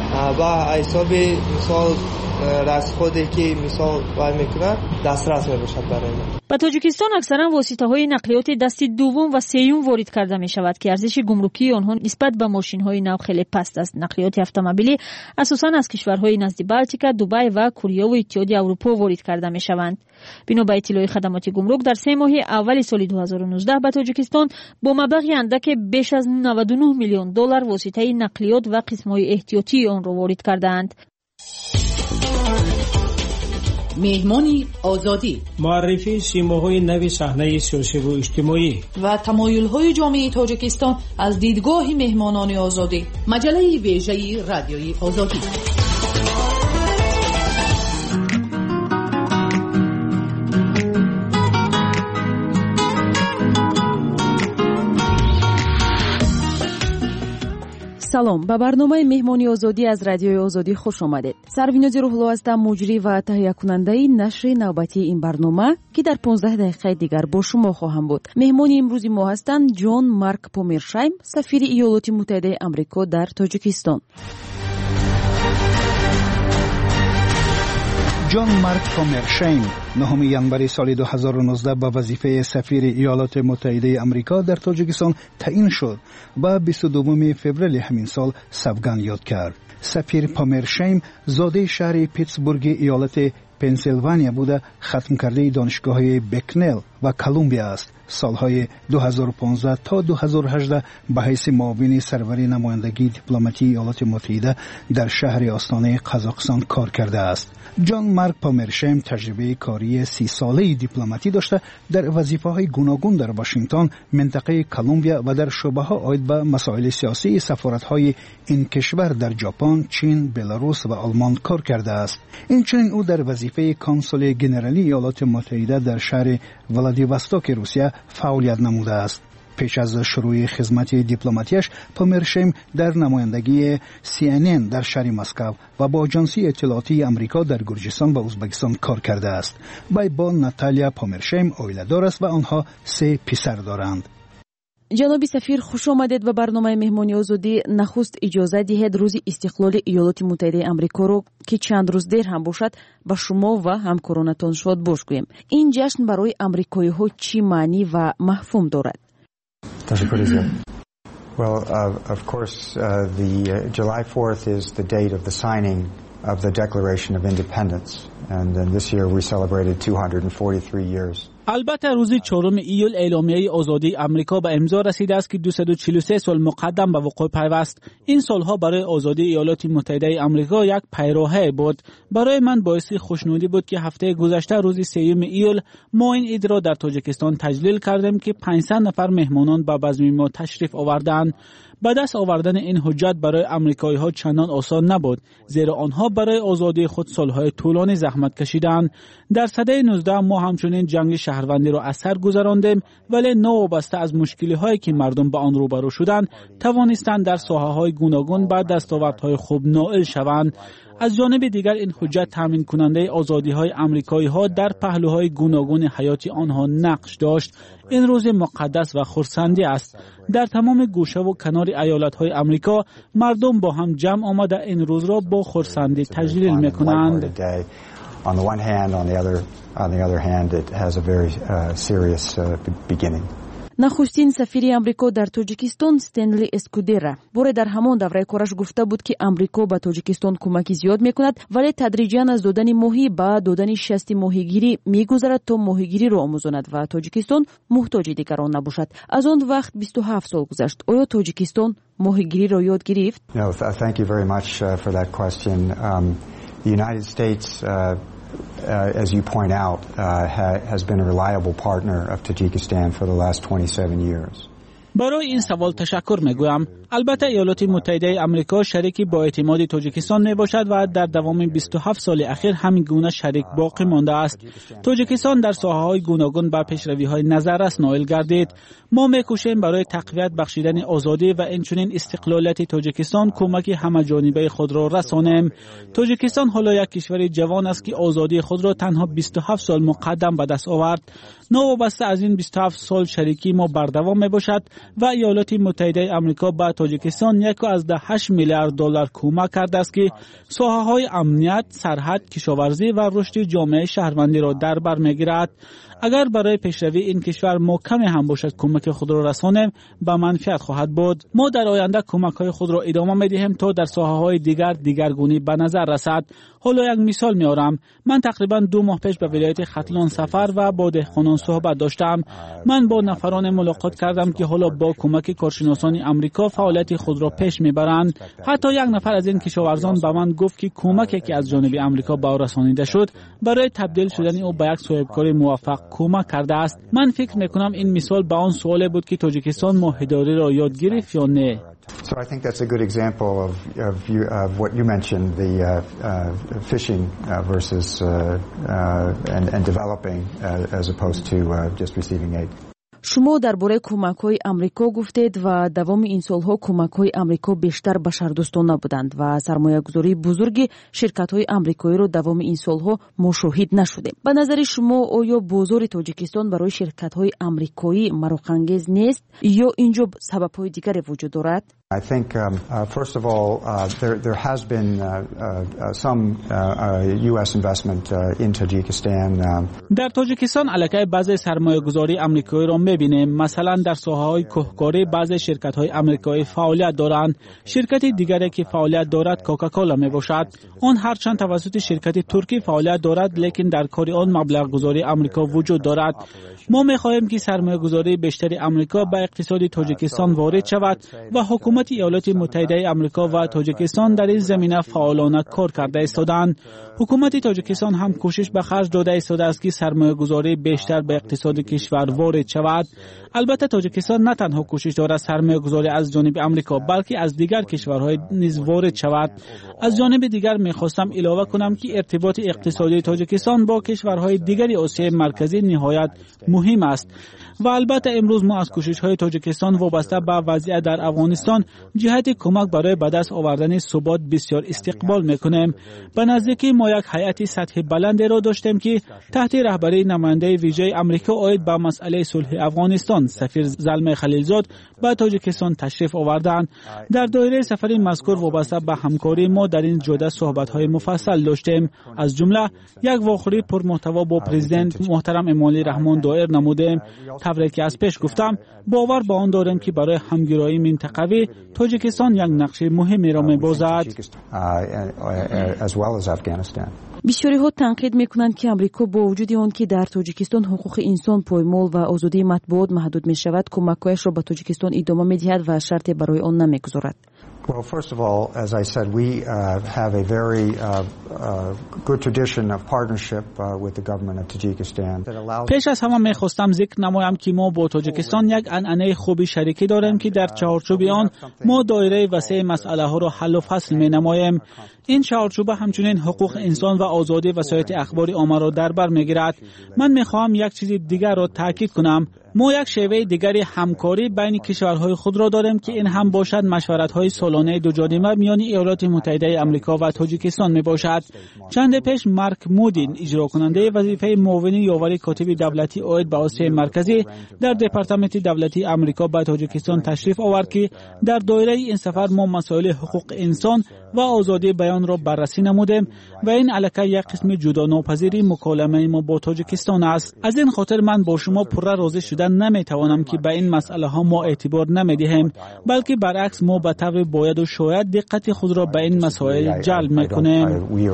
و حساب مثال رصدخودی که مثال وای میکنه دسترس میباشد برای من. به تاجیکستان اکثرا واسطه‌های نقلیات دست دوم و سوم وارد کرده می شود که ارزش گمرکی آنها نسبت به ماشین‌های نو خیلی پست است. نقلیات اتومبیلی اساساً از کشورهای نزد بالتیک، دبی و کره و اتحادیه اروپا وارد کرده می شوند. بنا به اطلاع خدمات گمرک در سه ماه اول سال دو هزار و نوزده به تاجیکستان با مبلغ اندک بیش از نود و نه میلیون دلار واسطه نقلیات و قسم‌های احتیاطی آن را وارد کردند. مهمانی آزادی، معرفی سیماهای نوی صحنه سیاسی و اجتماعی و تمایل‌های جامعه تاجیکستان از دیدگاه مهمانان آزادی. مجله ویژه رادیوی آزادی. салом, ба барномаи меҳмони озодӣ аз радиои озодӣ хуш омадед. Сарвинози Рӯҳло ҳастам, муҷрӣ ва таҳиякунандаи нашри навбатии ин барнома, ки дар понздаҳ дақиқаи дигар бо шумо хоҳам буд. Меҳмони имрӯзи мо ҳастанд Ҷон Марк Помершайм, сафири Иёлоти Муттаҳидаи Амрико дар Тоҷикистон. جان مارک پومرشایم نهم январи соли ду ҳазору нуздаҳ ба вазифаи сафири Иёлоти Муттаҳидаи Амрико дар Тоҷикистон таъин шуд ва бисту дуввуми феврали ҳамин сол савган ёд кард. Сафир Помершаим зодаи шаҳри Питтсбурги иёлати Пенсилвания буда хатмкардаи донишгоҳҳои Бекнел ва Колумбия аст. солҳои ду ҳазору понздаҳ то ду ҳазору ҳаждаҳ ба ҳайси муовини сарвари намояндагии дипломатии Иёлоти Муттаҳида дар шаҳри остонаи Қазоқистон кор кардааст. Ҷон Марк Помершаим таҷрибаи кории си солаи дипломатӣ дошта дар вазифаҳои гуногун дар Вашингтон, минтақаи Колумбия ва дар шӯъбаҳо оид ба масоили сиёсии сафоратҳои ин кишвар дар Ҷопон, Чин, Беларус ва Олмон кор кардааст. Инчунин ӯ дар вазифаи консули генералии Иёлоти Муттаҳида дар шаҳри Владивостоки Русия фаъолият намудааст. пеш аз шурӯи хизмати дипломатияш, Помершаим дар намояндагии си эн эн дар шаҳри Москав ва бо Аҷонсии иттилоотии Амрико дар Гурҷистон ва Узбекистон кор кардааст. Вай бо Наталия Помершаим оиладор аст ва онҳо се писар доранд. ҷаноби сафир, хуш омадед ба барномаи меҳмони озодӣ. Нахуст иҷоза диҳед рӯзи истиқлоли Иёлоти Муттаҳидаи Амрикоро, ки чанд рӯз дер ҳам бошад, ба шумо ва ҳамкоронатон шодбош гӯем. Ин ҷашн барои амрикоиҳо чӣ маънӣ ва мафҳум дорад? Ташаккури зиёд. Well, uh, of course, uh, the uh, July fourth is the date of the signing of the Declaration of Independence, and uh, this year we celebrated two hundred forty-three years. البته روز چهارم ایول اعلامیه آزادی آمریکا به امضا رسیده است که دویست و چهل و سه سال مقدم به وقوع پیوست. این سالها برای آزادی ایالات متحده آمریکا یک پیراهه بود. برای من باعث خوشنودی بود که هفته گذشته روز سوم ایول ما این عید را در تاجیکستان تجلیل کردیم که پانصد نفر مهمانان به بزم ما تشریف آوردند. به دست آوردن این حجت برای آمریکایی ها چندان آسان نبود، زیرا آنها برای آزادی خود سالهای طولانی زحمت کشیدند. در سده نوزده ما همچنین جنگ شهروندی را از سر گذراندیم، ولی نوابسته از مشکلی هایی که مردم به آن روبرو شدند توانستند در ساحه های گوناگون به دستاوردهای خوب نائل شوند. از جانب دیگر این حجت تامین کننده آزادی های آمریکایی ها در پهلوهای گوناگون حیاتی آنها نقش داشت. این روز مقدس و خرسندی است. در تمام گوشه و کنار ایالت های آمریکا مردم با هم جمع آمده این روز را با خرسندی تجلیل میکنند. On the one hand, on the other, on the other hand, it has a very uh, serious uh, beginning. нахустин сафири амрико дар Тоҷикистон Стенли Эскудера боре дар ҳамон давраи кораш гуфта буд, ки амрико ба Тоҷикистон кӯмаки зиёд мекунад, вале тадриҷан аз додани моҳӣ ба додани шасти моҳигирӣ мегузарад, то моҳигириро омӯзонад ва Тоҷикистон муҳтоҷи дигарон набошад. аз он вақт бисту ҳафт сол гузашт. оё Тоҷикистон моҳигириро ёд гирифт? No, thank you very much uh, for that question. Um, the United States uh, Uh, as you point out, uh, ha- has been a reliable partner of Tajikistan for the last twenty-seven years. برای این سوال تشکر میگویم. البته ایالات متحده آمریکا شریکی با اعتماد تاجیکستان می باشد و در دوام بیست و هفت سال اخیر همین گونه شریک باقی مانده است. تاجیکستان در ساحه‌های گوناگون به پیشروی‌های نظررس نائل گردید. ما می‌کوشیم برای تقویت بخشیدن آزادی و اینچنین استقلالیت تاجیکستان کمک همه‌جانبه خود را رسانیم. تاجیکستان حالا یک کشور جوان است که آزادی خود را تنها بیست و هفت سال مقدم به دست آورد. نوابسته از این بیست و هفت سال شریکی ما بردوام میباشد و ایالات متحده آمریکا به تاجیکستان یک از ده هشت میلیارد دلار کمک کرده است که ساحه‌های امنیت، سرحد، کشاورزی و رشد جامعه شهروندی را در بر میگیرد. اگر برای پیشروی این کشور ما کمی هم باشد کمک خود را رسانیم، به منفعت خواهد بود. ما در آینده کمک‌های خود را ادامه می‌دهیم تا در ساحه‌های دیگر دیگرگونی به نظر رسد. حالا یک مثال می‌آورم. من تقریبا دو ماه پیش به ولایت ختلان سفر و با دهقانان صحبت داشتم. من با نفران ملاقات کردم که حالا با کمک کارشناسان امریکا فعالیت خود را پیش میبرند. حتی یک نفر از این کشاورزان به من گفت که کمکی که از جانب امریکا به او رسانیده شد برای تبدیل شدن او به یک صاحبکار موفق کمک کرده است. من فکر میکنم این مثال به آن سوالی بود که تاجیکستان ماهیداری را یاد گرفت یا نه. So I think that's a good example of, of, you, of what you mentioned, the uh, uh, fishing uh, versus uh, uh, and, and developing uh, as opposed to uh, just receiving aid. شما درباره کمک‌های آمریکا گفتید و دوام این سال‌ها کمک‌های آمریکا بیشتر بشردوستانه بودند و سرمایه‌گذاری بزرگ شرکت‌های آمریکایی را دوام این سال‌ها مشاهده نشده. به نظر شما آیا بازار تاجیکستان برای شرکت‌های آمریکایی مروق‌انگیز نیست یا اینجا سبب‌های دیگری وجود دارد؟ I think um, uh, first of all uh, there there has been uh, uh, some uh, uh, U S investment uh, in Tajikistan. Um, در تاجیکستان علاقه بعضی سرمایه‌گذاری آمریکایی را می‌بینیم. مثلا در ساحه‌های کهکاری بعضی شرکت‌های آمریکایی فعالیت دارند. شرکت دیگری که فعالیت دارد کوکاکولا میباشد. آن هرچند توسط شرکت ترکی فعالیت دارد لیکن در کار آن مبلغ‌گذاری آمریکا وجود دارد. ما می‌خواهیم که سرمایه‌گذاری بیشتر آمریکا به اقتصاد تاجیکستان وارد شود و حکومت ایالات متحده آمریکا و تاجیکستان در این زمینه فعالانه کار کرده ایستادند. حکومت تاجیکستان هم کوشش به خرج داده ایستاده است که سرمایه‌گذاری بیشتر به اقتصاد کشور وارد شود. البته تاجیکستان نه تنها کوشش دارد سرمایه‌گذاری از جانب آمریکا بلکه از دیگر کشورهای نیز وارد شود. از جانب دیگر می‌خواستم علاوه کنم که ارتباط اقتصادی تاجیکستان با کشورهای دیگری آسیای مرکزی نهایت مهم است و البته امروز ما از کوشش‌های تاجیکستان وابسته به وضعیت در افغانستان جهت کمک برای به دست آوردن ثبات بسیار استقبال می‌کنیم. به نزدیکی ما یک هیئت سطح بلند را داشتیم که تحت رهبری نماینده ویژه آمریکا عاید به مسئله صلح افغانستان سفیر زلمه خلیلزاد به تاجیکستان تشریف آوردند. در دایره سفر مذکور وابسته به همکاری ما در این جلسه صحبت‌های مفصل داشتیم. از جمله یک واخوری پرمحتوا با پرزیدنت محترم امالی رحمان دایر نمودیم. طوری که از پیش گفتم باور به آن داریم که برای همگرایی منطقوی تاجیکستان یک نقش مهمی را می‌بازد. بسیاری ها تنقید میکنند که آمریکا با وجود آن که در تاجیکستان حقوق انسان پایمال و آزادی مطبوعات محدود می شود کمک‌هایش را به تاجیکستان ادامه می‌دهد و شرطی برای آن نمی‌گذارد. Well, first of all, as I said, we uh, have a very uh, uh, good tradition of partnership uh, with the government of Tajikistan that allows. پیش از همه می‌خواستم ذکر نمایم که ما با تاجیکستان یک عنعنه خوبی شریکی داریم که در چارچوب آن ما دایره وسیع مسائل‌ها را حل و فصل می‌نماییم. این چارچوب همچنین حقوق انسان و آزادی وسایط اخباری عامه را در بر می‌گیرد. من می‌خواهم یک چیز دیگر را تاکید کنم. ما یک شیوه دیگری همکاری بین کشورهای خود را داریم که این هم باشد مشورت‌های سالانه دو جانبه میان ایالات متحده آمریکا و تاجیکستان میباشد. چند پیش مارک مودین اجرا کننده وظیفه معاون یاور کاتب دولتی عاید به آسیای مرکزی در دپارتمان دولتی آمریکا به تاجیکستان تشریف آورد که در دایره این سفر ما مسائل حقوق انسان و آزادی بیان را بررسی نمودیم و این علاقه یک قسم جدا ناپذیری مکالمه ما با تاجیکستان است. از این خاطر من با شما پره راضی شدم نمیتوانم که به این مسئله ها ما اعتبار نمیدهیم بلکه برعکس ما به طور باید و شاید دقت خود را به این مسائل جلب میکنیم.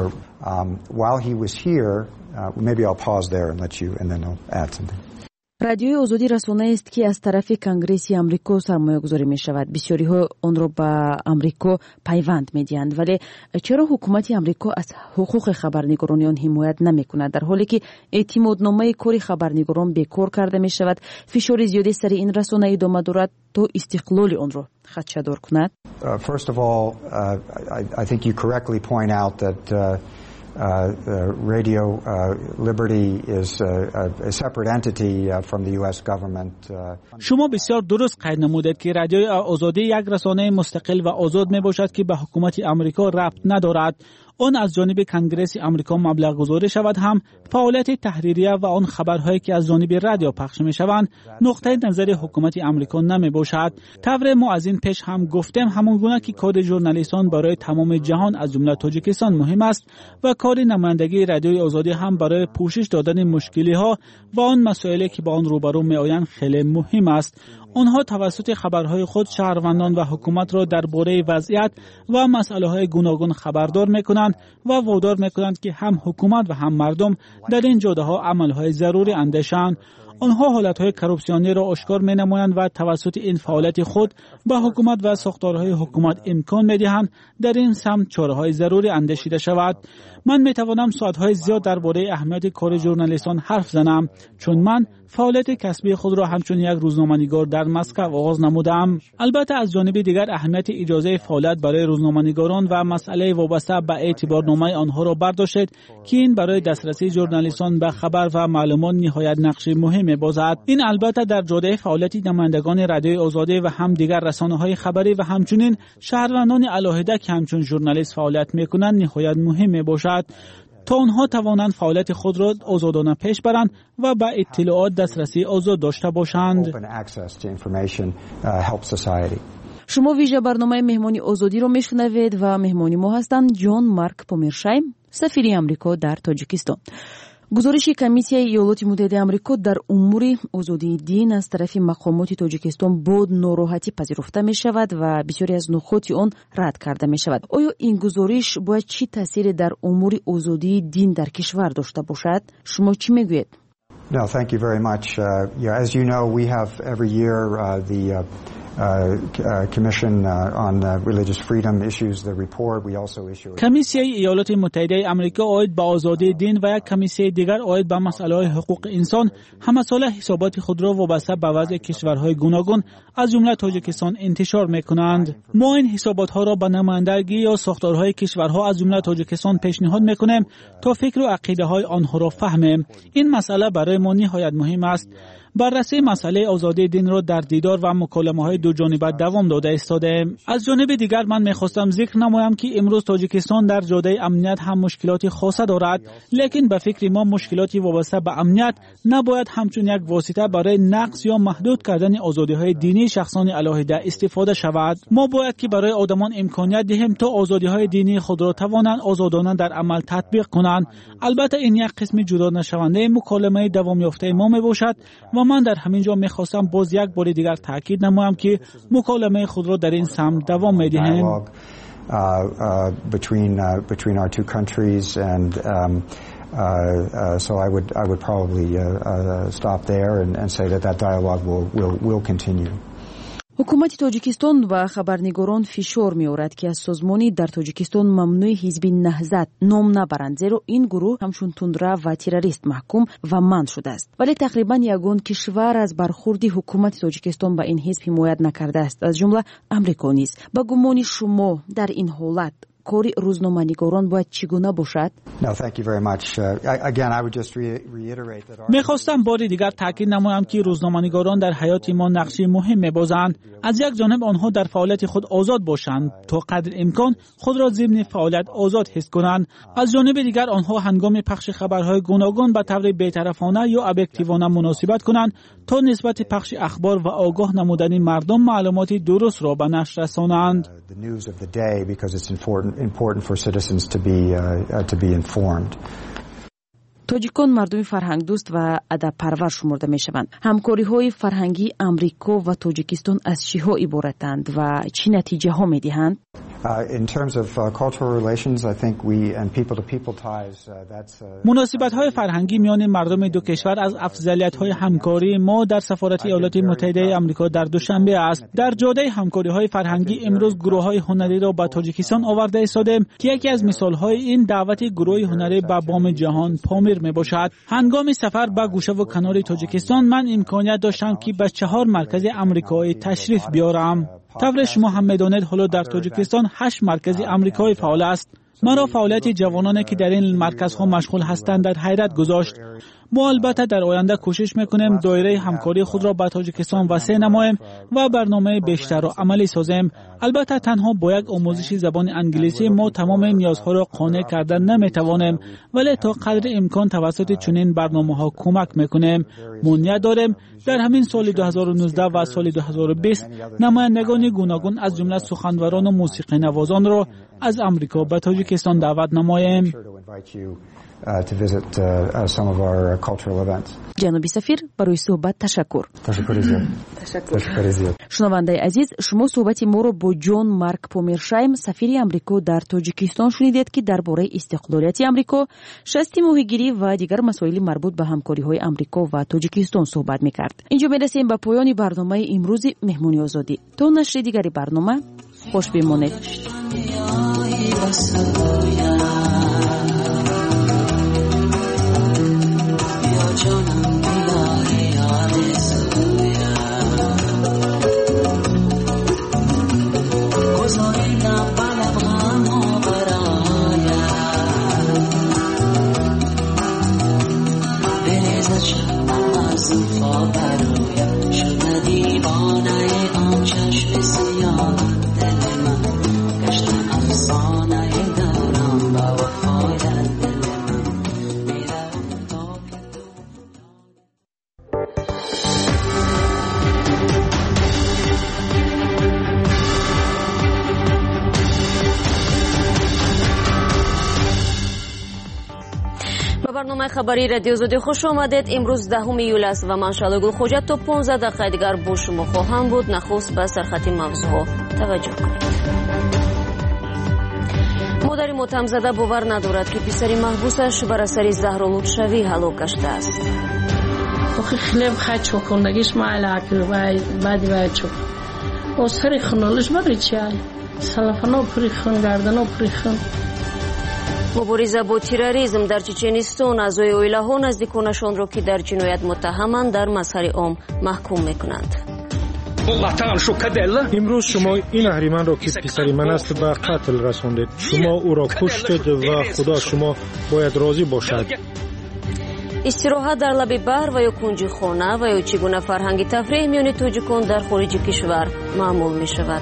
رادیوی آزادی رسانه است که از طرف کنگره آمریکا سرمایه گذاری می شود. بسیاری ها آن را به آمریکا پیوند می دهند. ولی چرا حکومت آمریکا از حقوق خبرنگاران حمایت نمی کند در حالی که اعتمادنامه کاری خبرنگاران بیکار کرده می شود؟ فشار زیادی سر این رسانه ادامه دارد تا استقلال آن را خدشه‌دار کند. Uh, first of all, uh, I, I think you correctly point out that uh, Uh, uh, Radio uh, Liberty is uh, a separate entity uh, from the U S government. Uh, شما بسیار درست قید نمودید که رادیوی آزادی یک رسانه مستقل و آزاد می باشد که به حکومت آمریکا ربط ندارد. آن از جانب کنگره آمریکا مبلغ گذاری شود هم فعالیت تحریریه و آن خبرهایی که از جانب رادیو پخش می شوند نقطه نظر حکومت آمریکا نمی باشد. طور ما از این پیش هم گفتیم همون گونه که کار ژورنالیستان برای تمام جهان از جمله تاجیکستان مهم است و کار نمایندگی رادیوی آزادی هم برای پوشش دادن مشکلی ها و آن مسائلی که با آن روبرو می آیند خیلی مهم است. آنها توسط خبرهای خود شهروندان و حکومت را درباره وضعیت و مسائل گوناگون خبردار میکنند و وادار میکنند که هم حکومت و هم مردم در این جاده ها عملهای ضروری اندیشند. آنها حالتهای کروپسیونی را آشکار می‌نمایند و توسط این فعالیت خود به حکومت و ساختارهای حکومت امکان می‌دهند در این سمت چاره‌های ضروری اندیشیده شود. من می‌توانم ساعت‌های زیاد درباره اهمیت کار ژورنالیستان حرف زنم، چون من فعالیت کسبی خود را همچون یک روزنامه‌نگار در مسکو آغاز نمودم. البته از جانب دیگر اهمیت اجازه فعالیت برای روزنامه‌نگاران و مسئله وابسته به اعتبارنامه آنها را برداشت که این برای دسترسی ژورنالیستان به خبر و معلومات نهایت نقش مهمی بازد. این البته در جاده فعالیت نمایندگان رادیوی آزادی و هم دیگر رسانه‌های خبری و همچنین شهروندان علاهده که همچون ژورنالیست فعالیت می‌کنند نهایت مهم باشد تا آنها توانند فعالیت خود را آزادانه پیش برند و به اطلاعات دسترسی آزاد داشته باشند. شما ویژه برنامه مهمانی آزادی را میشنوید و مهمانی ما هستند جان مارک پومرشایم، سفیر آمریکا در تاجیکستان. گزارش کمیسیای ایالات متحده آمریکا در امور آزادی دین از طرف مقامات تاجیکستان با ناراحتی پذیرفته می شود و بسیاری از نکات آن رد کرده می شود. آیا این گزارش باید چی تاثیری در امور آزادی دین در کشور داشته باشد؟ شما چی میگویید؟ No, thank you very much. Uh, yeah, as you know, we have every year uh, the uh, Uh, uh, Commission uh, on uh, Religious Freedom issues the report. We also issue کمیسیای ایالات متحده آمریکا عاید به آزادی دین و یک کمیسیای دیگر عاید به مسائل حقوق انسان همه ساله حسابات خود را وابسته به وضع کشورهای گوناگون از جمله تاجیکستان انتشار می‌کنند. ما این حسابات ها را به نمایندگی یا ساختارهای کشورها از جمله تاجیکستان پیشنهاد می‌کنیم تا فکر و عقیده های آنها را فهمیم. این مسئله برای ما نهایت مهم است. بررسی مسئله آزادی دین را در دیدار و مکالمه‌های دو جانبه دوام داده ایستادیم. از جانب دیگر من می‌خواستم ذکر نمایم که امروز تاجیکستان در جاده امنیت هم مشکلات خاصه دارد، لیکن به فکر ما مشکلاتی وابسته به امنیت نباید همچون یک واسطه برای نقض یا محدود کردن آزادی‌های دینی شخصان علاهده استفاده شود. ما باید که برای آدمان امکانیت دهیم تا آزادی‌های دینی خود را توانند آزادانه در عمل تطبیق کنند. البته این یک قسم جدا نشونده مکالمه دوام یافته ما میباشد و من در همین جا میخواستم باز یک بار دیگر تاکید نمایم که مکالمه خود را در این سمت دوام میدهیم. Uh, uh, between uh, between our two countries, and um, uh, uh, so I would I would probably uh, uh, stop there and, and say that that dialogue will will will continue. حکومت تاجیکستان و خبرنگاران فشار می‌آورد که از سازمانی در تاجیکستان ممنوع حزب نهضت نام نبرند، زیرا این گروه همچون تندرو و تروریست محکوم و منع شده است. ولی تقریبا یگان کشور از برخورد حکومت تاجیکستان با این حزب حمایت نکرده است، از جمله آمریکا نیز. با گمان شما در این حالت کاری روزنامه‌نگاران باید چگونه باشد؟ میخواستم بار دیگر تاکید نمایم که روزنامه‌نگاران در حیات ما نقشی مهم می‌بازند. از یک جانب آنها در فعالیت خود آزاد باشند تا قدر امکان خود را ضمن فعالیت آزاد حس کنند. از جانب دیگر آنها هنگام پخش خبرهای گوناگون به طور بی‌طرفانه یا ابجکتیوانه مناسبت کنند تا نسبت پخش اخبار و آگاه نمودن مردم معلومات درست را به نشر رسانند. important for citizens to be uh, uh, to be informed. تاجیکان مردم فرهنگ دوست و ادب پرور شمرده می شوند. همکاری های فرهنگی آمریکا و تاجیکستان از چی ها عبارتند و چی نتیجه ها می دهند؟ مناسبت های فرهنگی میان مردم دو کشور از افضلیت های همکاری ما در سفارت ایالات متحده آمریکا در دوشنبه است. در جاده همکاری های فرهنگی امروز گروه های هنری را به تاجیکستان آورده ایستادیم که یکی از مثال های این دعوت گروه هنری به بام جهان پامیر می باشد. هنگام سفر به گوشه و کنار تاجیکستان من امکانیت داشتم که به چهار مرکز آمریکایی تشریف بیارم. طور شما هم می‌دانید حالا در تاجیکستان هشت مرکز آمریکایی فعال است. مرا فعالیت جوانانی که در این مرکزها مشغول هستند در حیرت گذاشت. ما البته در آینده کوشش میکنیم دایره همکاری خود را به تاجیکستان وسیع نماییم و برنامه بیشتر را عملی سازیم. البته تنها با یک آموزش زبان انگلیسی ما تمام نیازها را قانع کردن نمیتوانیم، ولی تا قدر امکان توسط چنین برنامه‌ها کمک میکنیم. مونیت داریم در همین سال دو هزار و نوزده و سال دو هزار و بیست نمایندگان گوناگون از جمله سخنوران و موسیقی نوازان را از آمریکا به تاجیکستان دعوت نماییم. Uh, to visit uh, uh, some of our uh, cultural events. جنابی سفیر برای صحبت تشکر. تشکر زیاد. تشکر زیاد. شنونده عزیز، شما صحبت ما رو با جان مارک پومرشایم سفیر آمریکا در تاجیکستان شنیدید که درباره استقلالیت آمریکا، شست ماهیگیری و دیگر مسائل مربوط به همکاری‌های آمریکا و تاجیکستان صحبت می‌کرد. اینجا می‌رسیم به پایان برنامه امروز مهمونی آزادی. تا نشر دیگری برنامه خوش بمانید. برنامه خبری رادیو آزادی خوش آمدید. امروز دهم ایول است و من شالگل خوجت تا پانزده دقیقه دیگر با شما خواهم بود. نخست به سرخط موضوعها توجه کنید. مادر متهم زده باور ندارد که پسر محبوسش بر اثر زهرآلود شوی هلاک گشته است. خیلی خیلی چوکندگیش معلق و بعدی باید چوک. آثار خنالش برای چیه؟ سلفنا پری خون گردنا پری خون. مبارزه با تروریسم در چچنستان اعضای اویلاها نزدیکانشان را که در جنایت متهمند در مظهر عام محکوم میکنند. امروز شما این اهریمن را که پسر من است به قتل رساندید. شما او را کشتید و خدا شما باید راضی باشد. استراحت در لب بحر و یا کنج خانه و یا چگونه فرهنگ تفریح میان تاجیکان در خارج کشور معمول می شود.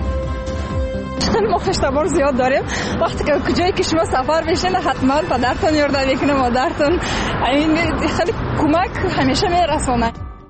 ما خشتبار زیاد داریم. وقتی که کجایی که شما سفر بشین حتما پدرتون یارده میکنه، مادرتون. خیلی کمک همیشه میرسونه.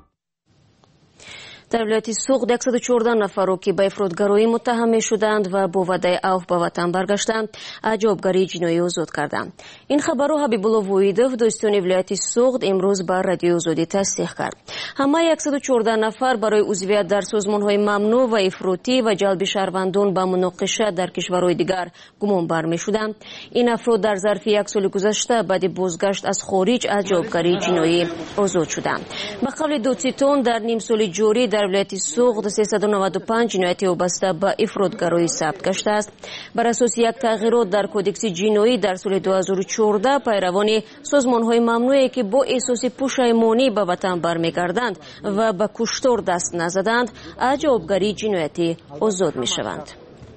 در ولایت سوغد صد و چهارده نفر را که به افراطگرایی متهم شدند و با وعده عفو به وطن برگشتند جوابگری جنایی آزاد کردند. این خبر را حبیب الله وحیدوف داستان ولایت سوغد امروز بر رادیو آزادی تصدیق کرد. همه صد و چهارده نفر برای عضویت در سازمان‌های ممنوع و افراطی و جلب شهروندان به مناقشه در کشورهای دیگر گمان بر می‌شدند. این افراد در ظرف یک سال گذشته بعد بازگشت از خارج از جوابگری جنایی آزاد شدند. به قول دادستان در نیم سال جاری در ولایت سوغد سیصد و نود و پنج جنایت وابسته به افراطگرایی ثبت گشته است. بر اساس یک تغییرات در کدکس جنایی در سال دو هزار و چهارده پیروان سازمان‌های ممنوعی که با احساس پشیمانی به وطن برمیگردند و به کشتار دست نزدند از جوابگری جنایتی آزاد می‌شوند.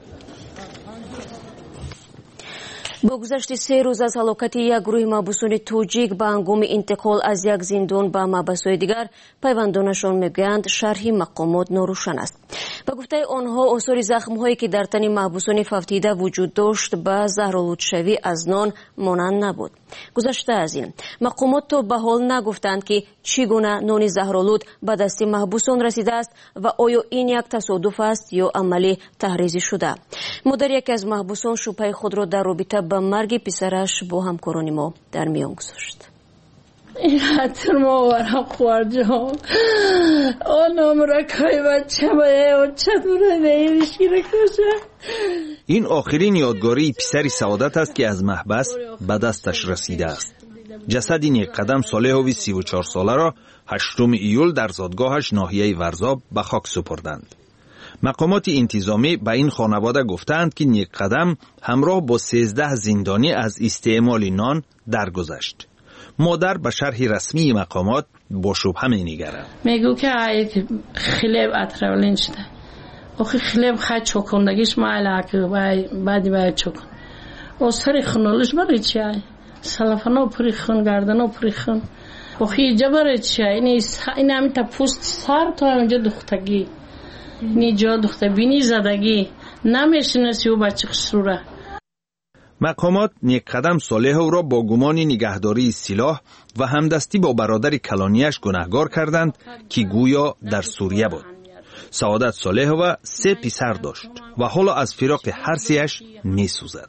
با گذشت سه روز از هلاکت یک گروه محبوسان تاجیک به هنگام انتقال از یک زندان به محبس‌های دیگر، پیوندانشان میگویند شرح مقامات ناروشن است. به گفته آنها آثار زخم‌هایی که در تن محبوسان فوتیده وجود داشت به زهرآلود شوی از نان مانند نبود. گذشته از این مقامات تا به حال نگفتند که چگونه نان زهرآلود به دست محبوسان رسیده است و آیا این یک تصادف است یا عملی تحریزی شده. مادر یکی از محبوسان شبهه خود را در رابطه با مرگ پسرش با همکاران ما در میان گذاشت. این حتر ما ورم خوارجام آن امرکای بچه باید چطوره نیویشی رکشه. این آخرین یادگاری پسر سعادت است که از محبس به دستش رسیده است. جسد این یک قدم صالحوی سی و چهار ساله را هشتم ایول در زادگاهش ناحیه ورزاب به خاک سپردند. مقامات انتظامی به این خانواده گفتند که یک قدم همراه با سیزده زندانی از استعمال نان درگذشت. مادر به شرح رسمی مقامات با شبهه می‌نگرد. میگو که خیلی اطرافلین شده. آخه خیلی خیلی چوکندگیش معلق و بعدی باید چوکن. آثار خنالش برای چیه؟ سلفنا پری خون گردنا پری خون. آخه اینجا برای چیه؟ این این همین تا پوست سر تا اینجا دختگی. اینجا دخته بینی زدگی نمیشناسی و بچه خسروره. مقامات نیک قدم صالح را با گمان نگهداری سلاح و همدستی با برادر کلانیش گناهکار کردند که گویا در سوریه بود. سعادت صالح و سه پسر داشت و حالا از فراق هر سه‌اش می سوزد.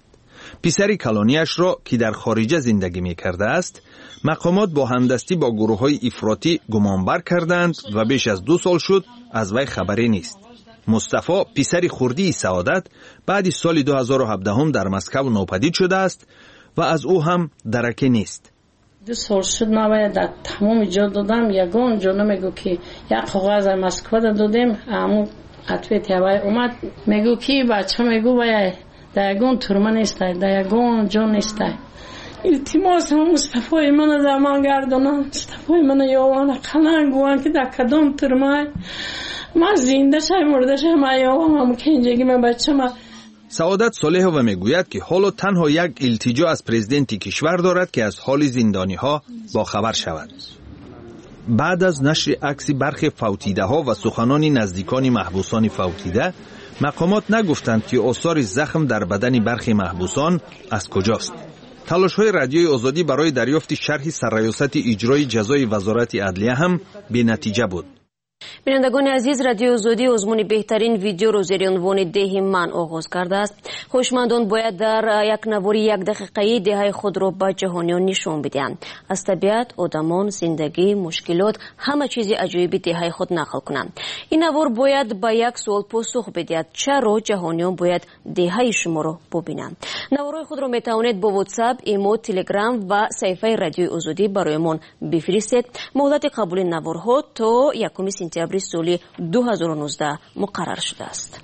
پسری کلونیش را که در خارجه زندگی می کرده است، مقامات با همدستی با گروه های افراطی گمانبر کردند و بیش از دو سال شد از وی خبری نیست. مصطفی پسر خردی سعادت بعد سال دو هزار و هفده در مسکو ناپدید شده است و از او هم درکی نیست. دو سال شد ما باید در تمام جا دادم، یگان جا نمیگو که یک کاغذ مسکو دادیم، همون عطویت یوای اومد میگو که بچه میگو باید در یگان ترمه نیسته، در یگان جا نیسته. التماس هم مصطفی من در من گردانم، مصطفی من یاوان قلنگ گوان که در کدام ترمه ما زنده شای مرده شای ما یاوان هم که اینجاگی من بچه ما. سعادت صالح و میگوید که حالا تنها یک التجا از پرزیدنت کشور دارد که از حال زندانی ها با خبر شود. بعد از نشر عکس برخی فوتیده ها و سخنان نزدیکان محبوسان فوتیده، مقامات نگفتند که آثار زخم در بدن برخی محبوسان از کجاست. تلاش های رادیوی آزادی برای دریافت شرح سرریاست اجرای جزای وزارت عدلیه هم بی نتیجه بود. بینندگان عزیز، رادیو آزادی آزمون بهترین ویدیو رو زیر عنوان ده من آغاز کرده است. خوشمندان باید در یک نواری یک دقیقه‌ای دههای خود را به جهانیان نشان بدهند. از طبیعت، آدمان، زندگی، مشکلات، همه چیز عجیبی دههای خود نقل کنند. این نوار باید به یک سوال پاسخ بدهد: چرا جهانیان باید دههای شما را ببینند؟ نوارهای خود را می توانید با واتساپ، ایمو، تلگرام و صفحه رادیو آزادی برایمان بفرستید. مهلت قبول نوارها تا یکم سپتامبر سال دو هزار و نوزده مقرر شده است.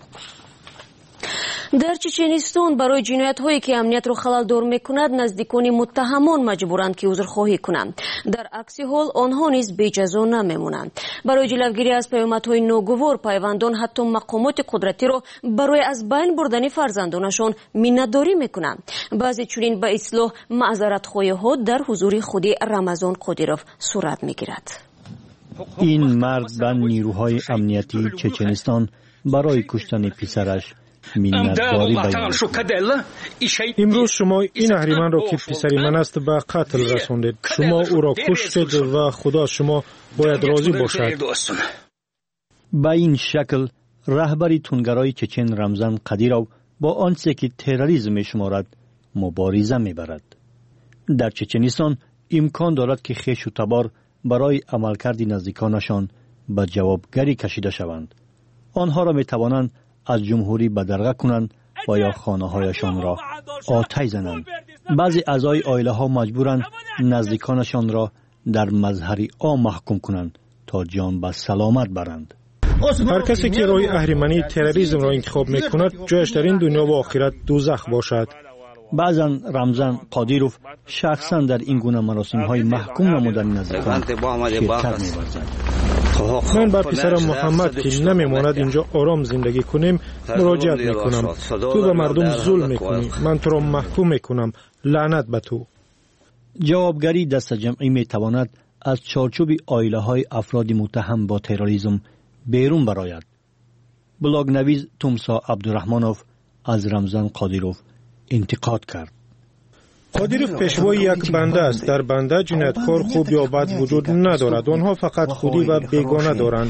در چچنستان برای جنایت هایی که امنیت را خلل دار میکند نزدیکان متهمان مجبورند که عذرخواهی کنند. در عکس حال آنها نیز بی جزا نمیمونند. برای جلوگیری از پیامدهای ناگوار پیوندان حتی مقامات قدرتی را برای از بین بردن فرزندانشان مینه‌داری میکنند. بعضی چنین به اصلاح معذرت خواهی ها در حضور خود رمضان قادیروف صورت میگیرد. این مرد به نیروهای امنیتی چچنستان برای کشتن پسرش منتداری بیان کرد. امروز شما این اهریمن را که پسری من است به قتل رساندید. شما او را کشتید و خدا شما باید راضی باشد. به این شکل رهبری تندگرای چچن رمضان قادیروف با آنچه که تروریسم میشمارد مبارزه میبرد. در چچنستان امکان دارد که خویش و تبار برای عملکرد نزدیکانشان به جوابگری کشیده شوند. آنها را می توانند از جمهوری بدرقه کنند و یا خانه هایشان را آتش زنند. بعضی اعضای عائله ها مجبورند نزدیکانشان را در مظهر عام محکوم کنند تا جان به سلامت برند. هر کسی که راه اهریمنی تروریسم را انتخاب می کند جایش در این دنیا و آخرت دوزخ باشد. بعضا رمضان قادیروف شخصا در این گونه مراسم های محکوم نمودن نزدیکان شرکت می‌ورزد. من بر پسرم محمد که نمیماند اینجا آرام زندگی کنیم مراجعت میکنم. تو به مردم ظلم میکنی، من تو را محکوم میکنم. لعنت به تو. جوابگری دست جمعی میتواند از چارچوب عائله های افراد متهم با تروریسم بیرون براید. بلاگ نویس تومسا عبدالرحمنوف از رمضان قادیروف انتقاد کرد. قادیروف پیشوای یک بنده است. در بنده جنایتکار خوب یا بد وجود ندارد. آنها فقط خودی و بیگانه دارند.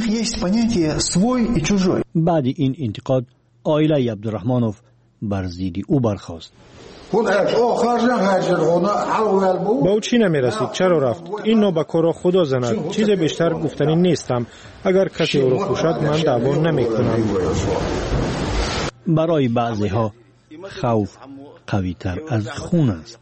بعد این انتقاد عائله عبدالرحمنوف بر ضد او برخاست. با او چی نمی رسید؟ چرا رفت؟ این نوع به کار خدا زند. چیز بیشتر گفتنی نیستم. اگر کسی او را کشد من دعوا نمی کنم. برای بعضی ها خوف قوی تر از خون است.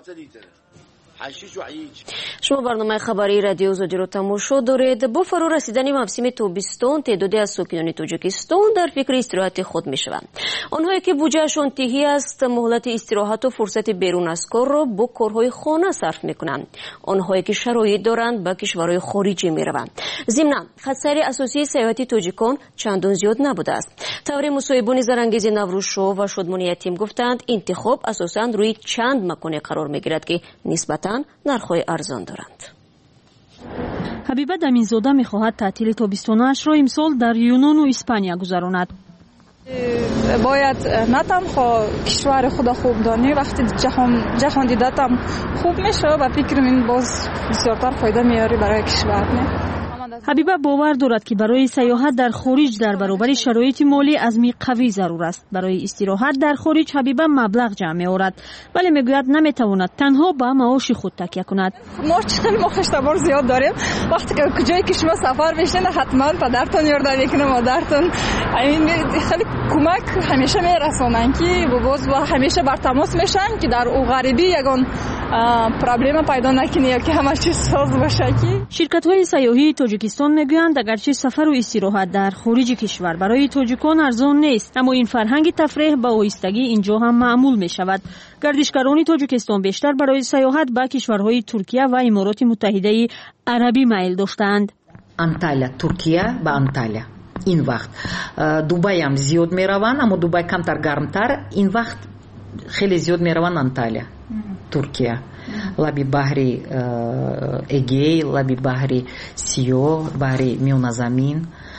شما برنامه خبری رادیو آزادی رو تماشا دارید. با فرو رسیدن موسم تابستان تعدادی از ساکنان تاجیکستان در فکر استراحت خود میشوند. آنهایی که بودجهشان تهی است مهلت استراحت و فرصت بیرون از کار را با کارهای خانه صرف میکنند. آنهایی که شرایط دارند به کشورهای خارجی میروند. ضمن خطر اساسی سیاحت تاجیکان چندان زیاد نبوده است. طور مصاحبان زرانگیز نوروزشو و شادمان یتیم گفتند انتخاب اساساً روی چند مکان قرار میگیرد که نسبتاً نرخ‌های ارزان دارند. حبیبه دمینزاده می‌خواهد تعطیل تابستانش را امسال در یونان و اسپانیا گذراند. باید نه تنها کشور خدا خوب دانی وقتی جهان جهان دیدتم خوب میشه و فکر من باز بسیارتر فایده میاره برای کشور. نه حبیبه باور دارد که برای سیاحت در خارج در برابر شرایط مالی عزمی قوی ضرور است. برای استراحت در خارج حبیبه مبلغ جمع می‌آورد، ولی میگوید نمیتواند تنها به معاش خود تکیه کند. ما چقدر ما خشتبار زیاد داریم. وقتی که کجایی که شما سفر بشین حتما پدرتون یارده میکنه، مادرتون خیلی کمک همیشه میرسونن که باز و همیشه بر تماس میشن که در او غریبی یگان پرابلم پیدا نکنه یا که همه چیز ساز باشه. که شرکت‌های سیاحی تاجیکستان میگویند اگرچه سفر و استراحت در خارج کشور برای تاجیکان ارزان نیست، اما این فرهنگ تفریح با آهستگی اینجا هم معمول می شود. گردشگران تاجیکستان بیشتر برای سیاحت به کشورهای ترکیه و امارات متحده عربی میل داشتند. انتالیا، ترکیه با انتالیا. این وقت دبی هم زیاد می روند، اما دبی کمتر گرمتر. این وقت خیلی زیاد می روند انتالیا، ترکیه. لبی بحری اگی، لبی بحری سیاه، بحری میون زمین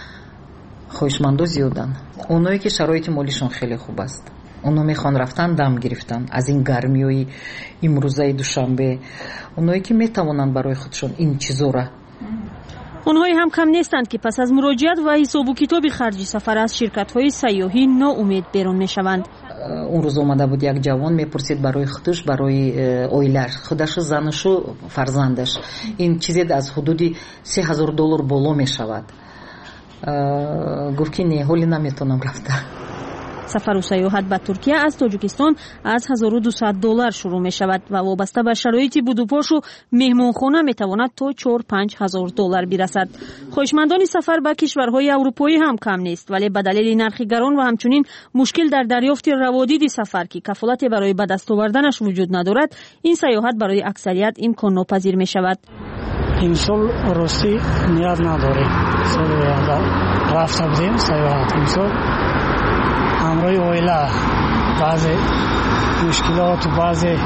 خوشمندو زیادن. اونایی که شرایط مالیشون خیلی خوب است، اونا میخوان رفتن دم گرفتن از این گرمیوی امروزه دوشنبه. اونایی که میتوانن برای خودشون این چیزا را، اونهایی هم کم نیستند که پس از مراجعت و حساب و کتاب خرجی سفر از شرکت‌های سیاحی ناامید بیرون میشوند. اون روز اومده بود یک جوان میپرسید برای خودش، برای اویلش، خودش، زنش و فرزندش این چیزی از حدود سه هزار دلار بالا میشود. گفت که نه، حالی نمیتونم رفتن. سفر و سیاحت به ترکیه از تاجیکستان از هزار و دویست دلار شروع می شود و وابسته به شرایط بودوپاش و مهمانخانه می تواند تا چهار پنج هزار دلار برسد. خویشمندان سفر به کشورهای اروپایی هم کم نیست، ولی به دلیل نرخ گران و همچنین مشکل در دریافت روادید سفر که کفالت برای به دست آوردنش وجود ندارد، این سیاحت برای اکثریت امکان ناپذیر می شود. این سال راستی نیاز نداریم. سال رفته بودیم سیاحت، این سال همراه اویلا بعضی مشکلات و بعضی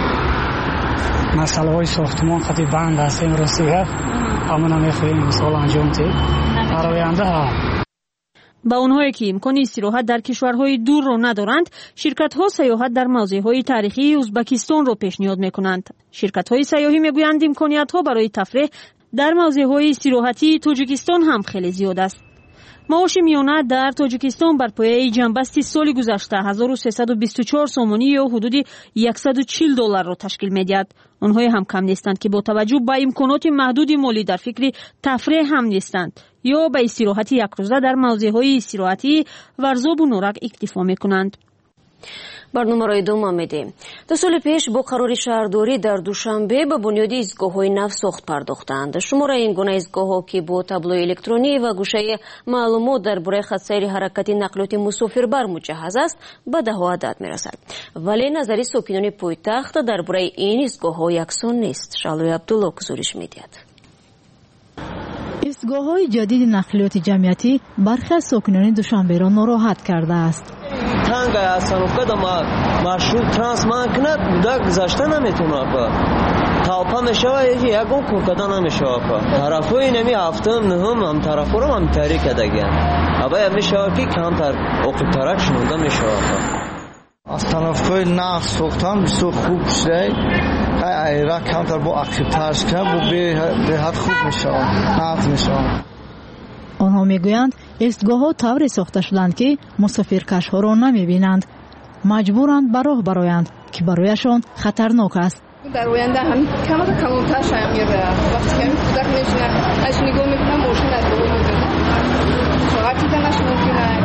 مسئله های ساختمان خطی بند هستیم راستی ها، اما نمیخواهیم مثال انجام تیم برای آینده ها. با اونهایی که امکان استراحت در کشورهای دور را ندارند، شرکت‌ها سیاحت در موضع‌های تاریخی ازبکستان را پیشنهاد می‌کنند. شرکت‌های سیاحی می‌گویند امکانیت‌ها برای تفریح در موضع‌های استراحتی تاجیکستان هم خیلی زیاد است. معاش میانه در تاجیکستان بر پایه جنبستی سال گذشته هزار و سیصد و بیست و چهار سومانی یا حدود صد و چهل دلار را تشکیل می‌دهد. آنها هم کم نیستند که با توجه به امکانات محدود مالی در فکر تفریح هم نیستند یا به استراحت یک روزه در موضع‌های استراحتی ورزاب و نورک اکتفا می‌کنند. برنامه را ادامه میدیم. دو سال پیش با قرار شهرداری در دوشنبه به بنیاد ایستگاه‌های نو ساخت پرداختند. شماره این گونه ایستگاه‌ها که با تابلوی الکترونی و گوشه معلومات درباره خط سیر حرکت نقلیات مسافربر مجهز است به ده‌ها عدد میرسد. ولی نظری ساکنان پایتخت درباره این ایستگاه‌ها یکسان نیست. شالوی عبدالله گزارش می‌دهد. ایستگاه‌های جدید نقلیات جمعیتی برخی از ساکنان دوشنبه را ناراحت کرده است. تنگ اصانوکه دا маршрут ترانس ممکنه دا گذاشته نمیتونه اپا تاپا میشوه یکی یکون کورکدا نمیشوه اپا طرفوی نمی هفتم نهم هم طرفو رو هم تحریک کدگن اپا یا میشوه که کمتر اقل ترک شنونده میشوه اپا از طرفوی نقل سوختن بسیار خوب شده ایرا کمتر با اقل ترش کنه با به حد خوب میشوه نقل میشوه. آنها میگویند ایستگاه‌ها طوری ساخته شدند که مسافرکش‌ها را نمی‌بینند. مجبورند به راه برآیند که برایشان خطرناک است. در آینده هم کم کمتر شایم میره. وقتی که کودک میشینه، اش نگاه میکنه ماشین از دور میاد. فقط دیدنش ممکنه.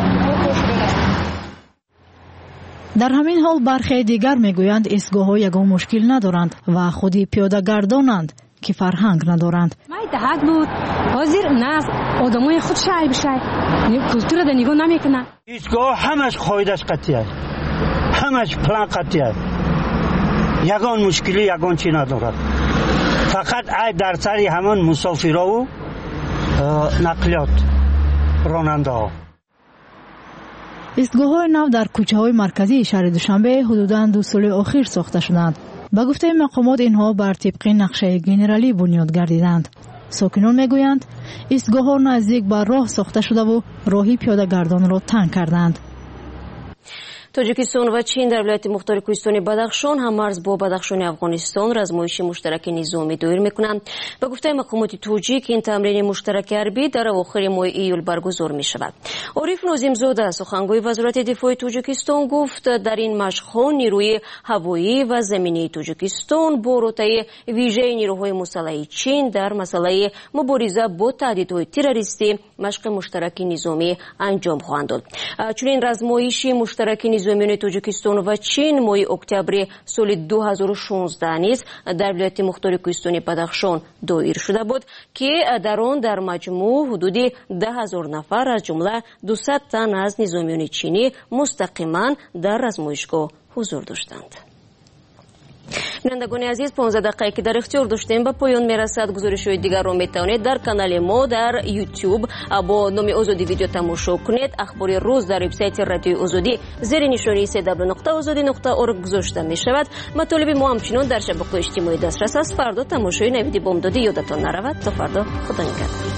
در همین حال برخی دیگر میگویند ایستگاه‌ها یگان مشکل ندارند و خودی پیاده گردانند که فرهنگ ندارند. مایدهد بود حاضر نه آدمای خود شای بشای کلتور را نگاه نمیکنه. ایستگاه همش قاعدش قطعی است، همش پلان قطعی است، یگان مشکلی یگان چی ندارد، فقط ای در سر همان مسافرها و نقلیات راننده ها. ایستگاه‌های نو در کوچه‌های مرکزی شهر دوشنبه حدوداً دو سال اخیر ساخته شدند. با گفته مقامات اینها بر طبق نقشه گنرالی بنیاد گردیدند. ساکنان میگویند ایستگاه‌ها نزدیک به راه ساخته شده و راهی پیاده گردان را تنگ کردند. тоҷикистон ва чин дар вилояти мухтори кӯҳистони бадахшон ҳаммарз бо бадахшони афғонистон размоиши муштараки низомӣ доир мекунанд. ба гуфтаи мақомоти тоҷик ин тамрини муштараки ҳарбӣ дар авохири моҳи июл баргузор мешавад. ориф нозимзода сухангӯи вазорати дифои тоҷикистон гуфт дар ин машқҳо нирӯи ҳавоӣ ва заминии тоҷикистон бо ротаи вижаи нирӯҳои мусаллаҳи чин дар масъалаи мубориза бо таҳдидҳои террористӣ машқи муштараки низомӣ анҷом хоҳанд дод. чунин размоиши муштараки низомиёни тоҷикистон ва чин моҳи октябри соли ду ҳазору шонздаҳ низ дар вилояти мухтори кӯҳистони бадахшон доир шуда буд ки дар он дар маҷмӯъ ҳудуди даҳ ҳазор нафар аз ҷумла дусад тан аз низомиёни чинӣ мустақиман дар размоишгоҳ ҳузур доштанд. бинандагони азиз, понздаҳ дақиқае ки дар ихтиёр доштем ба поён мерасад. гузоришҳои дигарро метавонед дар канали мо дар YouTube бо номи озодӣ видео тамошо кунед. ахбори рӯз дар вебсайти радиои озодӣ зери нишони си дабл ю нуқта озодӣ нуқта орг гузошта мешавад. матолиби мо ҳамчунон дар шабакаҳои иҷтимоӣ дастрас аст. фардо тамошои навиди бомдодӣ ёдатон наравад. то фардо, худо нигаҳдор.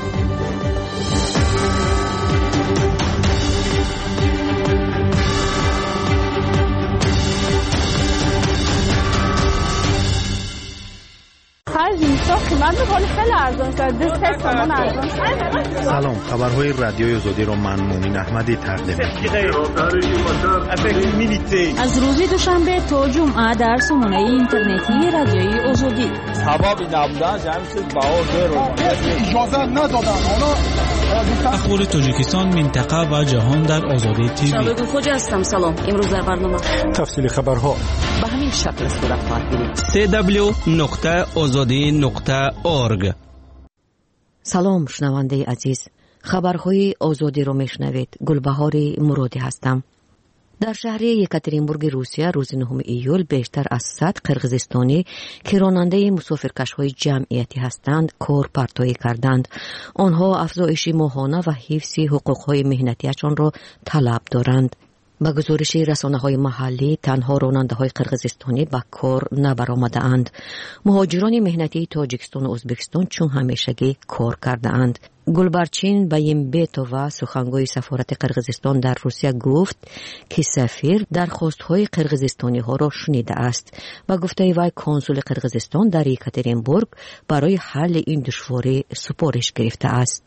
سلام، خبرهای رادیوی آزادی را من مومن احمدی تقدیم می‌کنم. از روز دوشنبه تا جمعه در سامانه اینترنتی رادیوی آزادی. سبب نبودن جمعیت بهار رو اجازه ندادن. حالا اخبار تاجیکستان، منطقه و جهان در آزادی تیوی. شبکه خوجا هستم. سلام. امروز در برنامه تفصیل خبرها به همین شکل صورت خواهد گرفت. سی دبلیو نقطه آزادی نقطه орг. салом шунавандаи азиз, хабарҳои озодиро мешунавед. гулбаҳори муродӣ ҳастам. дар шаҳри екатеринбурги русия рӯзи нӯҳуми июл бештар аз сад қирғизистонӣ ки ронандаи мусофиркашҳои ҷамъиятӣ ҳастанд корпартоӣ карданд. онҳо афзоиши моҳона ва ҳифзи ҳуқуқҳои меҳнатиашонро талаб доранд. ба гузориши расонаҳои маҳаллӣ, танҳо ронандаҳои қирғизистонӣ ба кор набаромадаанд. муҳоҷирони меҳнатии тоҷикистону ӯзбекистон чун ҳамешагӣ кор кардаанд. гулбарчин баимбетова, сухангӯи сафорати қирғизистон дар русия, гуфт ки сафир дархостҳои қирғизистониҳоро шунидааст. ба гуфтаи вай, консули қирғизистон дар екатеринбург барои ҳалли ин душворӣ супориш гирифтааст.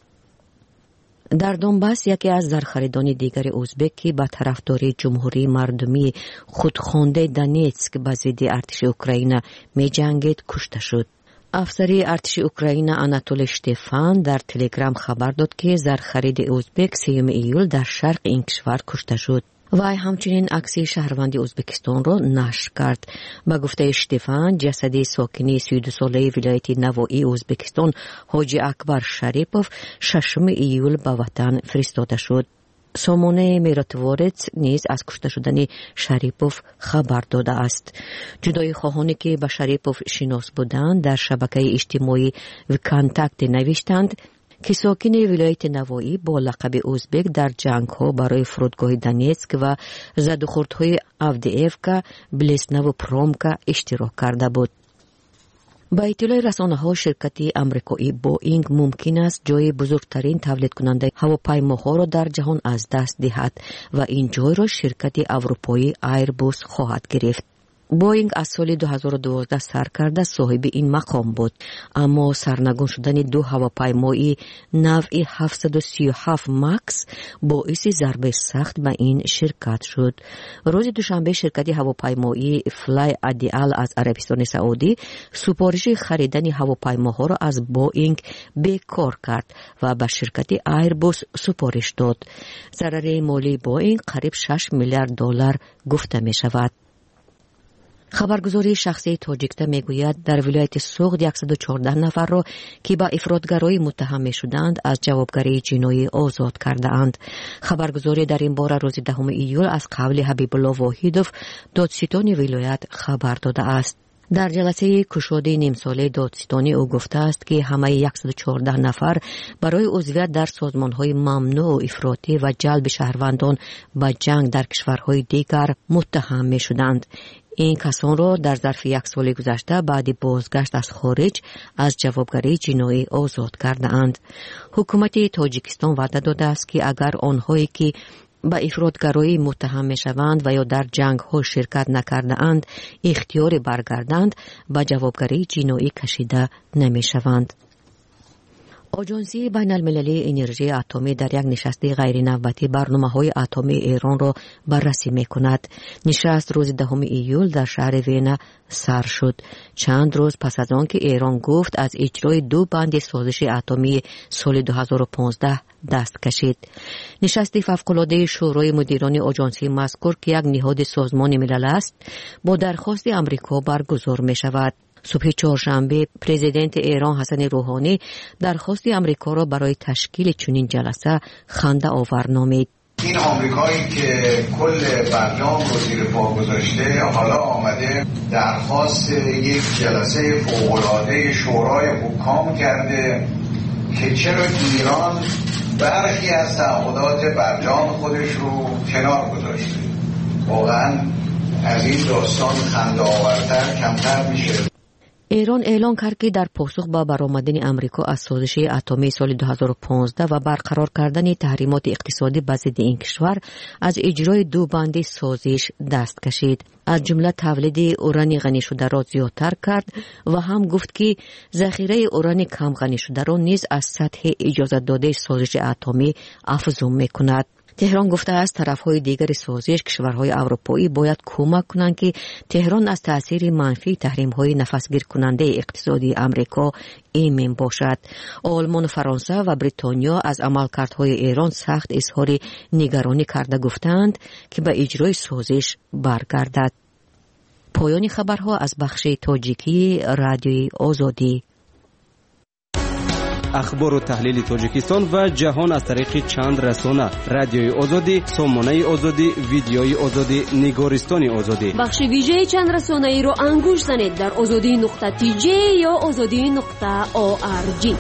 дар донбас яке аз зархаридони дигари ӯзбек ки ба тарафдори ҷумҳурии мардумии худхондаи Донецк ба зидди артиши Украина меҷангед, кушта шуд. афсари артиши Украина Анатолий Штефан дар телеграм хабар дод ки зархариди ӯзбек сеюми июл дар шарқи ин кишвар кушта шуд. вай ҳамчунин акси шаҳрванди ӯзбекистонро нашр кард. ба гуфтаи Штефан, ҷасади сокини си ду солаи вилояти Навоии ӯзбекистон ҳоҷи Акбар Шарипов шашуми июл ба ватан фиристода шуд. сомонаи Миротворец низ аз кушта шудани Шарипов хабар додааст. ҷудоихоҳоне ки ба Шарипов шинос буданд дар шабакаи иҷтимоӣ ВКонтакте навиштанд ки сокини вилояти Навоӣ бо лақаби ӯзбек дар ҷангҳо барои фурудгоҳи Донецк ва задухурдҳои Авдеевка, Блеснаву Промка иштирок карда буд. ба иттилои расонаҳо, ширкати амрикоӣ Боинг мумкин аст ҷои бузургтарин тавлидкунандаи ҳавопаймоҳоро дар ҷаҳон аз даст диҳад ва ин ҷойро ширкати аврупоӣ Airbus хоҳад гирифт. боинг аз соли ду ҳазору дувоздаҳ сар карда соҳиби ин мақом буд, аммо сарнагун шудани ду ҳавопаймои навъи ҳафтсаду сию ҳафт макс боиси зарбаи сахт ба ин ширкат шуд. рӯзи душанбе ширкати ҳавопаймоии Fly Adial аз Арабистони Саудӣ супориши харидани ҳавопаймоҳоро аз Боинг бекор кард ва ба ширкати Airbus супориш дод. зарари молии Боинг қариб шаш миллиард доллар гуфта мешавад. хабаргузории шахсии тоҷикта мегӯяд, дар вилояти Суғд яксаду чордаҳ нафарро ки ба ифротгароӣ муттаҳам мешуданд, аз ҷавобгарии ҷиноӣ озод кардаанд. хабаргузорӣ дар ин бора рӯзи даҳуми июл аз қавли Ҳабибулло Воҳидов, додситони вилоят хабар додааст. дар ҷаласаи кушодии нимсолаи додситонӣ ӯ гуфтааст ки ҳамаи яксаду чордаҳ нафар барои узвият дар созмонҳои мамнӯъу ифротӣ ва ҷалби шаҳрвандон ба ҷанг дар кишварҳои дигар муттаҳам мешуданд. ин касонро дар зарфи як соли гузашта баъди бозгашт аз хориҷ аз ҷавобгарии ҷиноӣ озод кардаанд. ҳукумати Тоҷикистон ваъда додааст ки агар онҳое ки با افراطگرایی متهم می شوند و یا در جنگ ها شرکت نکرده اند اختیار برگردند و جوابگری جنایی کشیده نمی شوند. آژانسی بین المللی انرژی اتمی در یک نشست غیر نوبتی برنامه‌های اتمی ایران را بررسی می‌کند. نشست روز دهم ایول در شهر وینا سر شد. چند روز پس از آنکه ایران گفت از اجرای دو بند سازش اتمی سال دو هزار و پانزده دست کشید. نشست فوق‌العاده شورای مدیران آژانسی مذکور که یک نهاد سازمان ملل است، با درخواست آمریکا برگزار می‌شود. صبح چهارشنبه پرزیدنت ایران حسن روحانی درخواست آمریکا را برای تشکیل چنین جلسه خنده آور نامید. این آمریکایی که کل برجام رو زیر پا گذاشته حالا آمده درخواست یک جلسه فوق‌العاده شورای حکام کرده که چرا ایران برخی از تعهدات برجام خودش رو کنار گذاشته. واقعا از این داستان خنده آورتر کمتر میشه. ایران اعلان کرد که در پاسخ به برآمدن آمریکا از سازش اتمی سال دو هزار و پانزده و برقرار کردن تحریمات اقتصادی به ضد این کشور از اجرای دو بند سازش دست کشید. از جمله تولید اوران غنی شده را زیادتر کرد و هم گفت که ذخیره اوران کم غنی شده را نیز از سطح اجازه داده سازش اتمی افزون می‌کند. تهران گفته است طرف‌های دیگر سازش کشورهای اروپایی باید کمک کنند که تهران از تأثیر منفی تحریم‌های نفسگیر کننده اقتصادی آمریکا ایمن باشد. آلمان و فرانسه و بریتانیا از عملکردهای ایران سخت اظهار نگرانی کرده گفتند که به اجرای سازش برگردد. پایان خبرها از بخش تاجیکی رادیوی آزادی. اخبار و تحلیل تاجیکستان و جهان از طریق چند رسانه: رادیوی آزادی، سامانه آزادی، ویدیوی آزادی، نگارستان آزادی. بخش ویژه چند رسانه ای را انگوش زنید در آزادی نقطه تی جی یا آزادی نقطه او آر جی.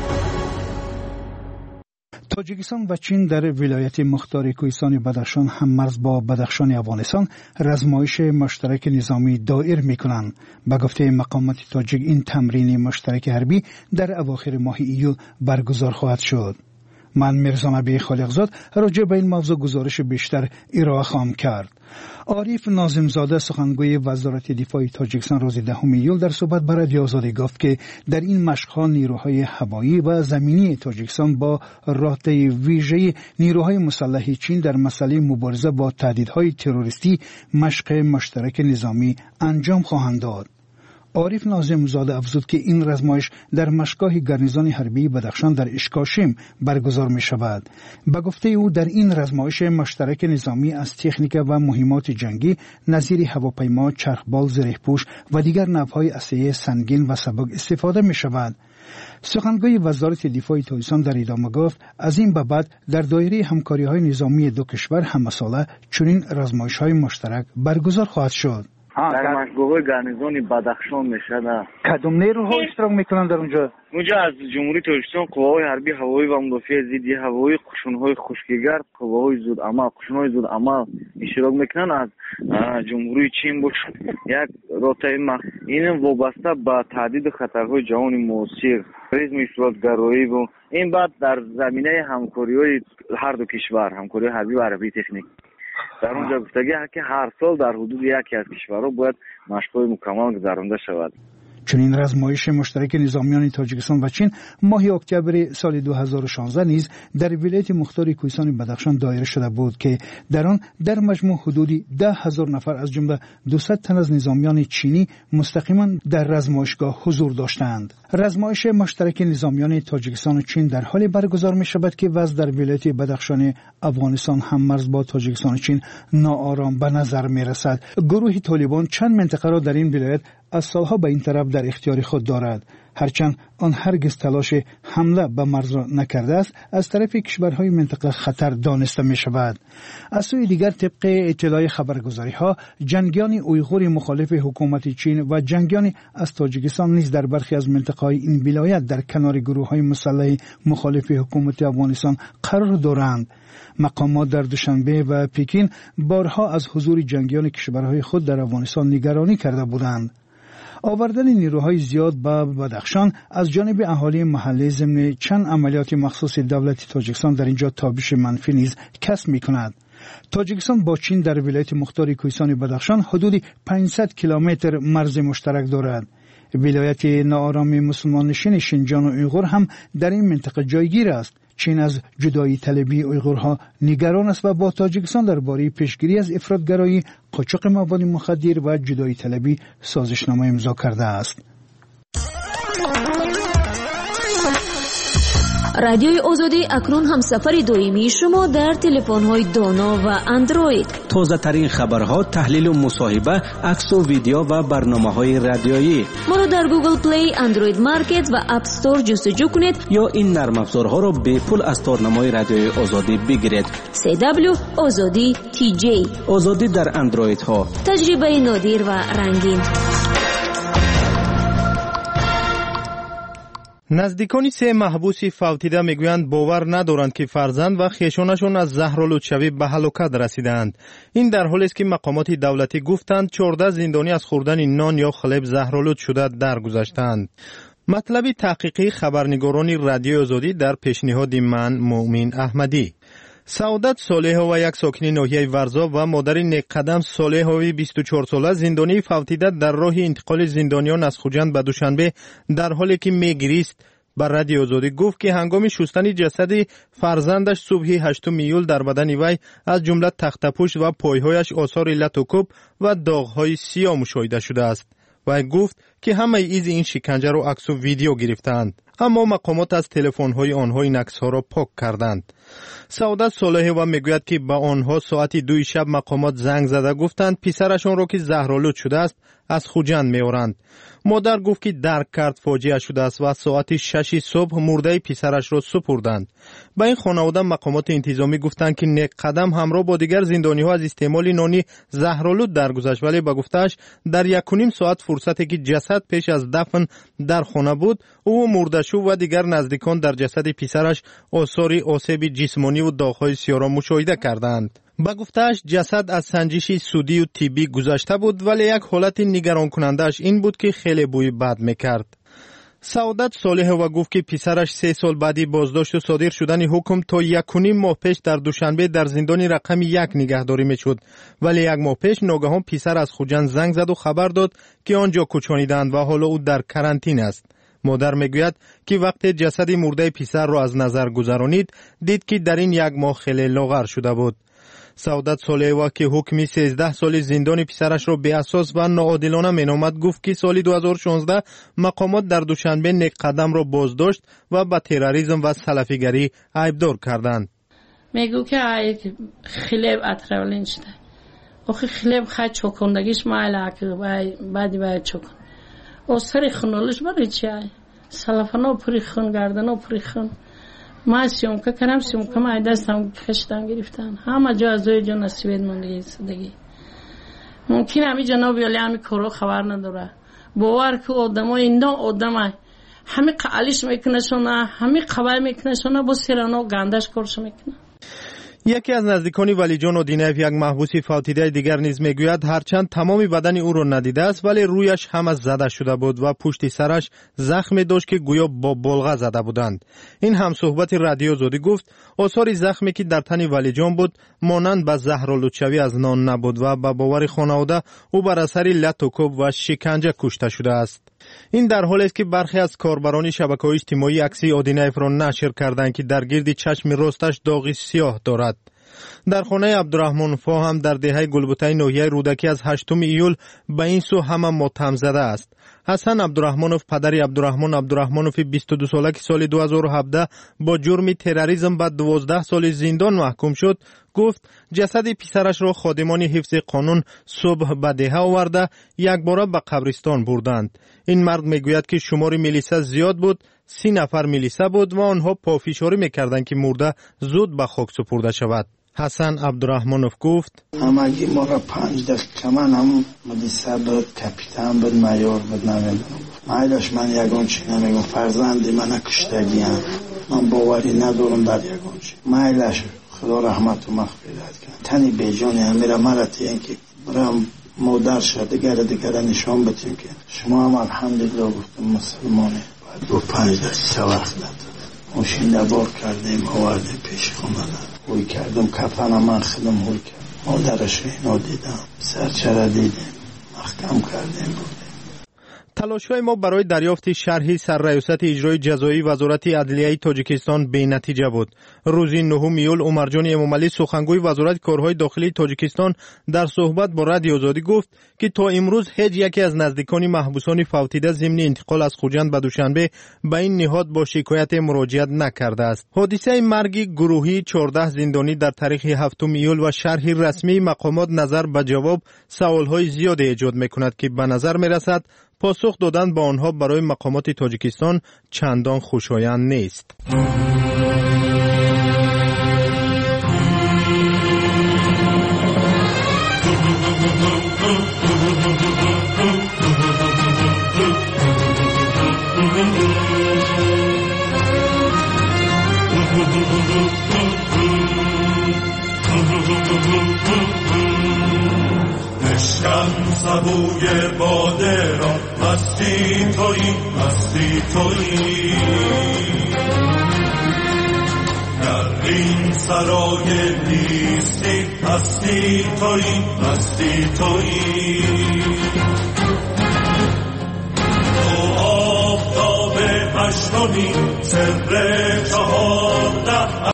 تاجیکستان و چین در ولایت مختار کوهستان بدخشان هم مرز با بدخشان افغانستان رزمایش مشترک نظامی دایر می‌کنند. به گفته مقامات تاجیک این تمرین مشترک حربی در اواخر ماه ایول برگزار خواهد شد. من میرزا نبی خالقزاد راجع به این موضوع گزارش بیشتر ارائه خواهم کرد. عارف ناظمزاده سخنگوی وزارت دفاع تاجیکستان روز دهم ایول در صحبت با رادیو آزادی گفت که در این مشق‌ها نیروهای هوایی و زمینی تاجیکستان با راهپی ویژه نیروهای مسلح چین در مسئله مبارزه با تهدیدهای تروریستی مشق مشترک نظامی انجام خواهند داد. عارف ناظمزاده افزود که این رزمایش در مشگاه گارنیزون حربی بدخشان در اشکاشم برگزار می شود. به گفته او در این رزمایش مشترک نظامی از تکنیک و مهمات جنگی نظیر هواپیما، چرخبال، زرهپوش و دیگر نوع‌های اسلحه سنگین و سبک استفاده می شود. سخنگوی وزارت دفاع تاجیکستان در ادامه گفت از این به بعد در دایره همکاری‌های نظامی دو کشور همساله چنین رزمایش‌های مشترک برگزار خواهد شد. در مشغول گارنیزون بدخشان میشه. کدوم نیروها اشتراک میکنن در اونجا؟ اونجا از جمهوری تاجیکستان قوای حربی هوایی و مدافع ضد هوایی، قشون‌های خشکیگر، قوای زود عمل، قشون‌های زود عمل اشتراک میکنن. از جمهوری چین باشه یک رابطه مخ این وابسته به تهدید خطرهای جهان معاصر، تروریسم، افراطگرایی و این بعد در زمینه همکاری‌های هر دو کشور، همکاری حربی و حربی تکنیک. در اونجا گفتگی که هر سال در حدود یکی از کشورها باید مشق‌های مکمل گذرانده شود. چنین رزمایش مشترک نظامیان تاجیکستان و چین ماه اکتبر سال دو هزار و شانزده نیز در ولایت مختار کوهستان بدخشان دایر شده بود که در آن در مجموع حدود ده هزار نفر از جمله دویست تن از نظامیان چینی مستقیما در رزمایشگاه حضور داشتند. رزمایش مشترک نظامیان تاجیکستان و چین در حالی برگزار می شود که وضع در ولایت بدخشان افغانستان هم مرز با تاجیکستان و چین ناآرام به نظر می رسد. گروه طالبان چند منطقه را در این ولایت از سالها به این طرف در اختیار خود دارد. هرچند آن هرگز تلاش حمله به مرز را نکرده است، از طرف کشورهای منطقه خطر دانسته می شود. از سوی دیگر طبق اطلاع خبرگزاری ها جنگیان اویغور مخالف حکومت چین و جنگیان از تاجیکستان نیز در برخی از منطقه های این ولایت در کنار گروه های مسلح مخالف حکومت افغانستان قرار دارند. مقامات در دوشنبه و پکین بارها از حضور جنگیان کشورهای خود در افغانستان نگرانی کرده بودند. آوردن نیروهای زیاد به بدخشان از جانب اهالی محلی ضمن چند عملیات مخصوص دولت تاجیکستان در اینجا تابش منفی نیز کسب می‌کند. تاجیکستان با چین در ولایت مختار کوهستان بدخشان حدود پانصد کیلومتر مرز مشترک دارد. ولایت ناآرامی مسلمان نشین شینجان و اویغور هم در این منطقه جایگیر است. چین از جدایی طلبی اویغورها نگران است و با تاجیکستان درباره پیشگیری از افراطگرایی، قاچاق مواد مخدر و جدایی طلبی سازشنامه امضا کرده است. رادیوی آزادی اکنون هم سفر دویمی شما در تلفن‌های دانا و اندروید. تازه ترین خبرها، تحلیل و مصاحبه، عکس و ویدیو و برنامه‌های رادیویی. ما را در گوگل پلی، اندروید مارکت و اپ استور جستجو کنید یا این نرم افزارها را به پول از تارنمای رادیوی آزادی بگیرید. سی دبلیو آزادی تی جی. آزادی در اندروید ها. تجربه نادر و رنگین. نزدیکان سه محبوس فوتیده میگویند باور ندارند که فرزند و خویشانشان از زهرآلودشوی به هلاکت رسیدند. این در حالی است که مقامات دولتی گفتند چهارده زندانی از خوردن نان یا خلب زهرآلود شده درگذشتند. مطلب تحقیقی خبرنگاران رادیو آزادی در پیشنهاد من مؤمن احمدی. سعادت صالح و یک ساکن ناحیه ورزا و مادر نیکقدم صالح و بیست و چهار ساله زندانی فوتیده در راه انتقال زندانیان از خوجند به دوشنبه در حالی که میگریست بر رادیو آزادی گفت که هنگام شستن جسد فرزندش صبح هشتم ایول در بدن وی از جمله تختپوش و پایهایش آثار لط و کوب و داغ‌های سیاه مشاهده شده است. و گفت که همه ایز این شکنجه را عکس و ویدیو گرفتند، اما مقامات از تلفن‌های آنها این عکس‌ها را پاک کردند. سعادت صالح و میگوید که به آنها ساعت دوی شب مقامات زنگ زده گفتند پسرشان را که زهرآلود شده است از خوجند می‌آورند. مادر گفت که درک کرد فاجعه شده است و ساعت شش صبح مرده پسرش را سپردند. به این خانواده مقامات انتظامی گفتند که نیکقدم همراه با دیگر زندانی‌ها از استعمال نانی زهرآلود درگذشت، ولی به گفته‌اش در یک و نیم ساعت فرصتی که جسد پیش از دفن در خانه بود، او مرده‌شو و دیگر نزدیکان در جسد پسرش آثار آسیب جسمانی و داغ‌های سیاه را مشاهده کردند. با گفته‌اش جسد از سنجش سودی و طبی گذشته بود، ولی یک حالت نگران کننده‌اش این بود که خیلی بوی بد می‌کرد. سعادت صالح و گفت که پسرش سه سال بعدی بازداشت و صادر شدن حکم تا یک و نیم ماه پیش در دوشنبه در زندان رقم یک نگهداری می‌شد، ولی یک ماه پیش ناگهان پسر از خوجند زنگ زد و خبر داد که آنجا کوچانیدند و حالا او در کرانتین است. مادر میگوید که وقتی جسد مرده پسر را از نظر گذرانید دید که در این یک ماه خیلی لاغر شده بود. سعادت صالح و که حکم سیزده سال زندان پسرش را به اساس و ناعادلانه مینامد گفت که سال دو هزار و شانزده مقامات در دوشنبه نیکقدم را بازداشت و به تروریسم و سلفیگری عیبدار کردند. میگو که خیلی اترولین شده. آخه خیلی خواهد چکندگیش مایل که بعدی باید چکن. او سری خونولش برای چی های؟ سلفانا پری خون گردنا پری خون. ما سیوم که کنم سیوم که ما دستم کشتن گرفتن. همه جا از دوی جا نصیبید من دیگه سدگی. ممکن همی جنابی علی همی کرو خبر نداره. باور که آدم های این دو آدم های همی قعلیش میکنشونه، همی قبای میکنشونه، با سیرانو گندش کرش میکنه. یکی از نزدیکان ولی جان اودینایف یک محبوس فوتیده دیگر نیز میگوید هرچند تمام بدن او را ندیده است ولی رویش هم از زده شده بود و پشت سرش زخم داشت که گویا با بلغه زده بودند. این هم صحبت رادیو آزادی گفت آثار زخمی که در تن ولی جان بود مانند به زهرآلودشوی از نان نبود و به باور خانواده او بر اثر لط و کوب و شکنجه کشته شده است. این در حالی است که برخی از کاربران شبکه‌های اجتماعی عکس اودینایف را نشر کردند که در گرد چشم راستش داغی سیاه دارد. در خانه عبدالرحمن فا هم در دهه گلبوته ناحیه رودکی از هشتم ایول به این سو همه ماتم زده است. حسن عبدالرحمنوف پدر عبدالرحمن عبدالرحمنوف بیست و دو ساله که سال دو هزار و هفده با جرم تروریسم بعد دوازده سال زندان محکوم شد گفت جسد پسرش را خادمان حفظ قانون صبح به دهه آورده یک بار به قبرستان بردند. این مرد میگوید که شمار میلیسه زیاد بود، سی نفر میلیسه بود و آنها پافشاری میکردند که مرده زود به خاک سپرده شود. حسن عبدالرحمنوف گفت همگی ما را پنج دقیقه من هم مدیسه بود، کپیتان بود، مایور بود، نمیدونم مایلش من یگان چی نمیگم فرزندی من کشتگی هم من باوری ندارم بر یگان چی مایلش خدا رحمت و مغفرت کنه تنی بیجانی همیره مرتی این که برام مادر شد دیگر دیگر نشان بتیم که شما هم الحمدلله گفتم مسلمانه باید با پنج دقیقه وقت ندارم ماشین نبار کردیم آورده پیش خونه هوی کردم کفنم من خودم هوی کردم مادرش اینو دیدم سرچه دیدیم محکم کردیم بودیم. تلاش‌های ما برای دریافت شرح سرریاست اجرای جزایی وزارت عدلیه تاجیکستان بی‌نتیجه بود. روز نهم ایول عمرجان امامعلی سخنگوی وزارت کارهای داخلی تاجیکستان در صحبت با رادیو آزادی گفت که تا امروز هیچ یکی از نزدیکان محبوسان فوتیده ضمن انتقال از خوجند به دوشنبه به این نهاد با شکایت مراجعت نکرده است. حادثه مرگ گروهی چهارده زندانی در تاریخ هفتم ایول و شرح رسمی مقامات نظر به جواب سوال‌های زیاد ایجاد می‌کند که به نظر می‌رسد پاسخ دادن به آنها برای مقامات تاجیکستان چندان خوشایند نیست. بشکن سبوی باده را مستی تویی مستی تویی در این سرای نیستی مستی تویی مستی تویی تو آفتاب هشتمی سر چهارده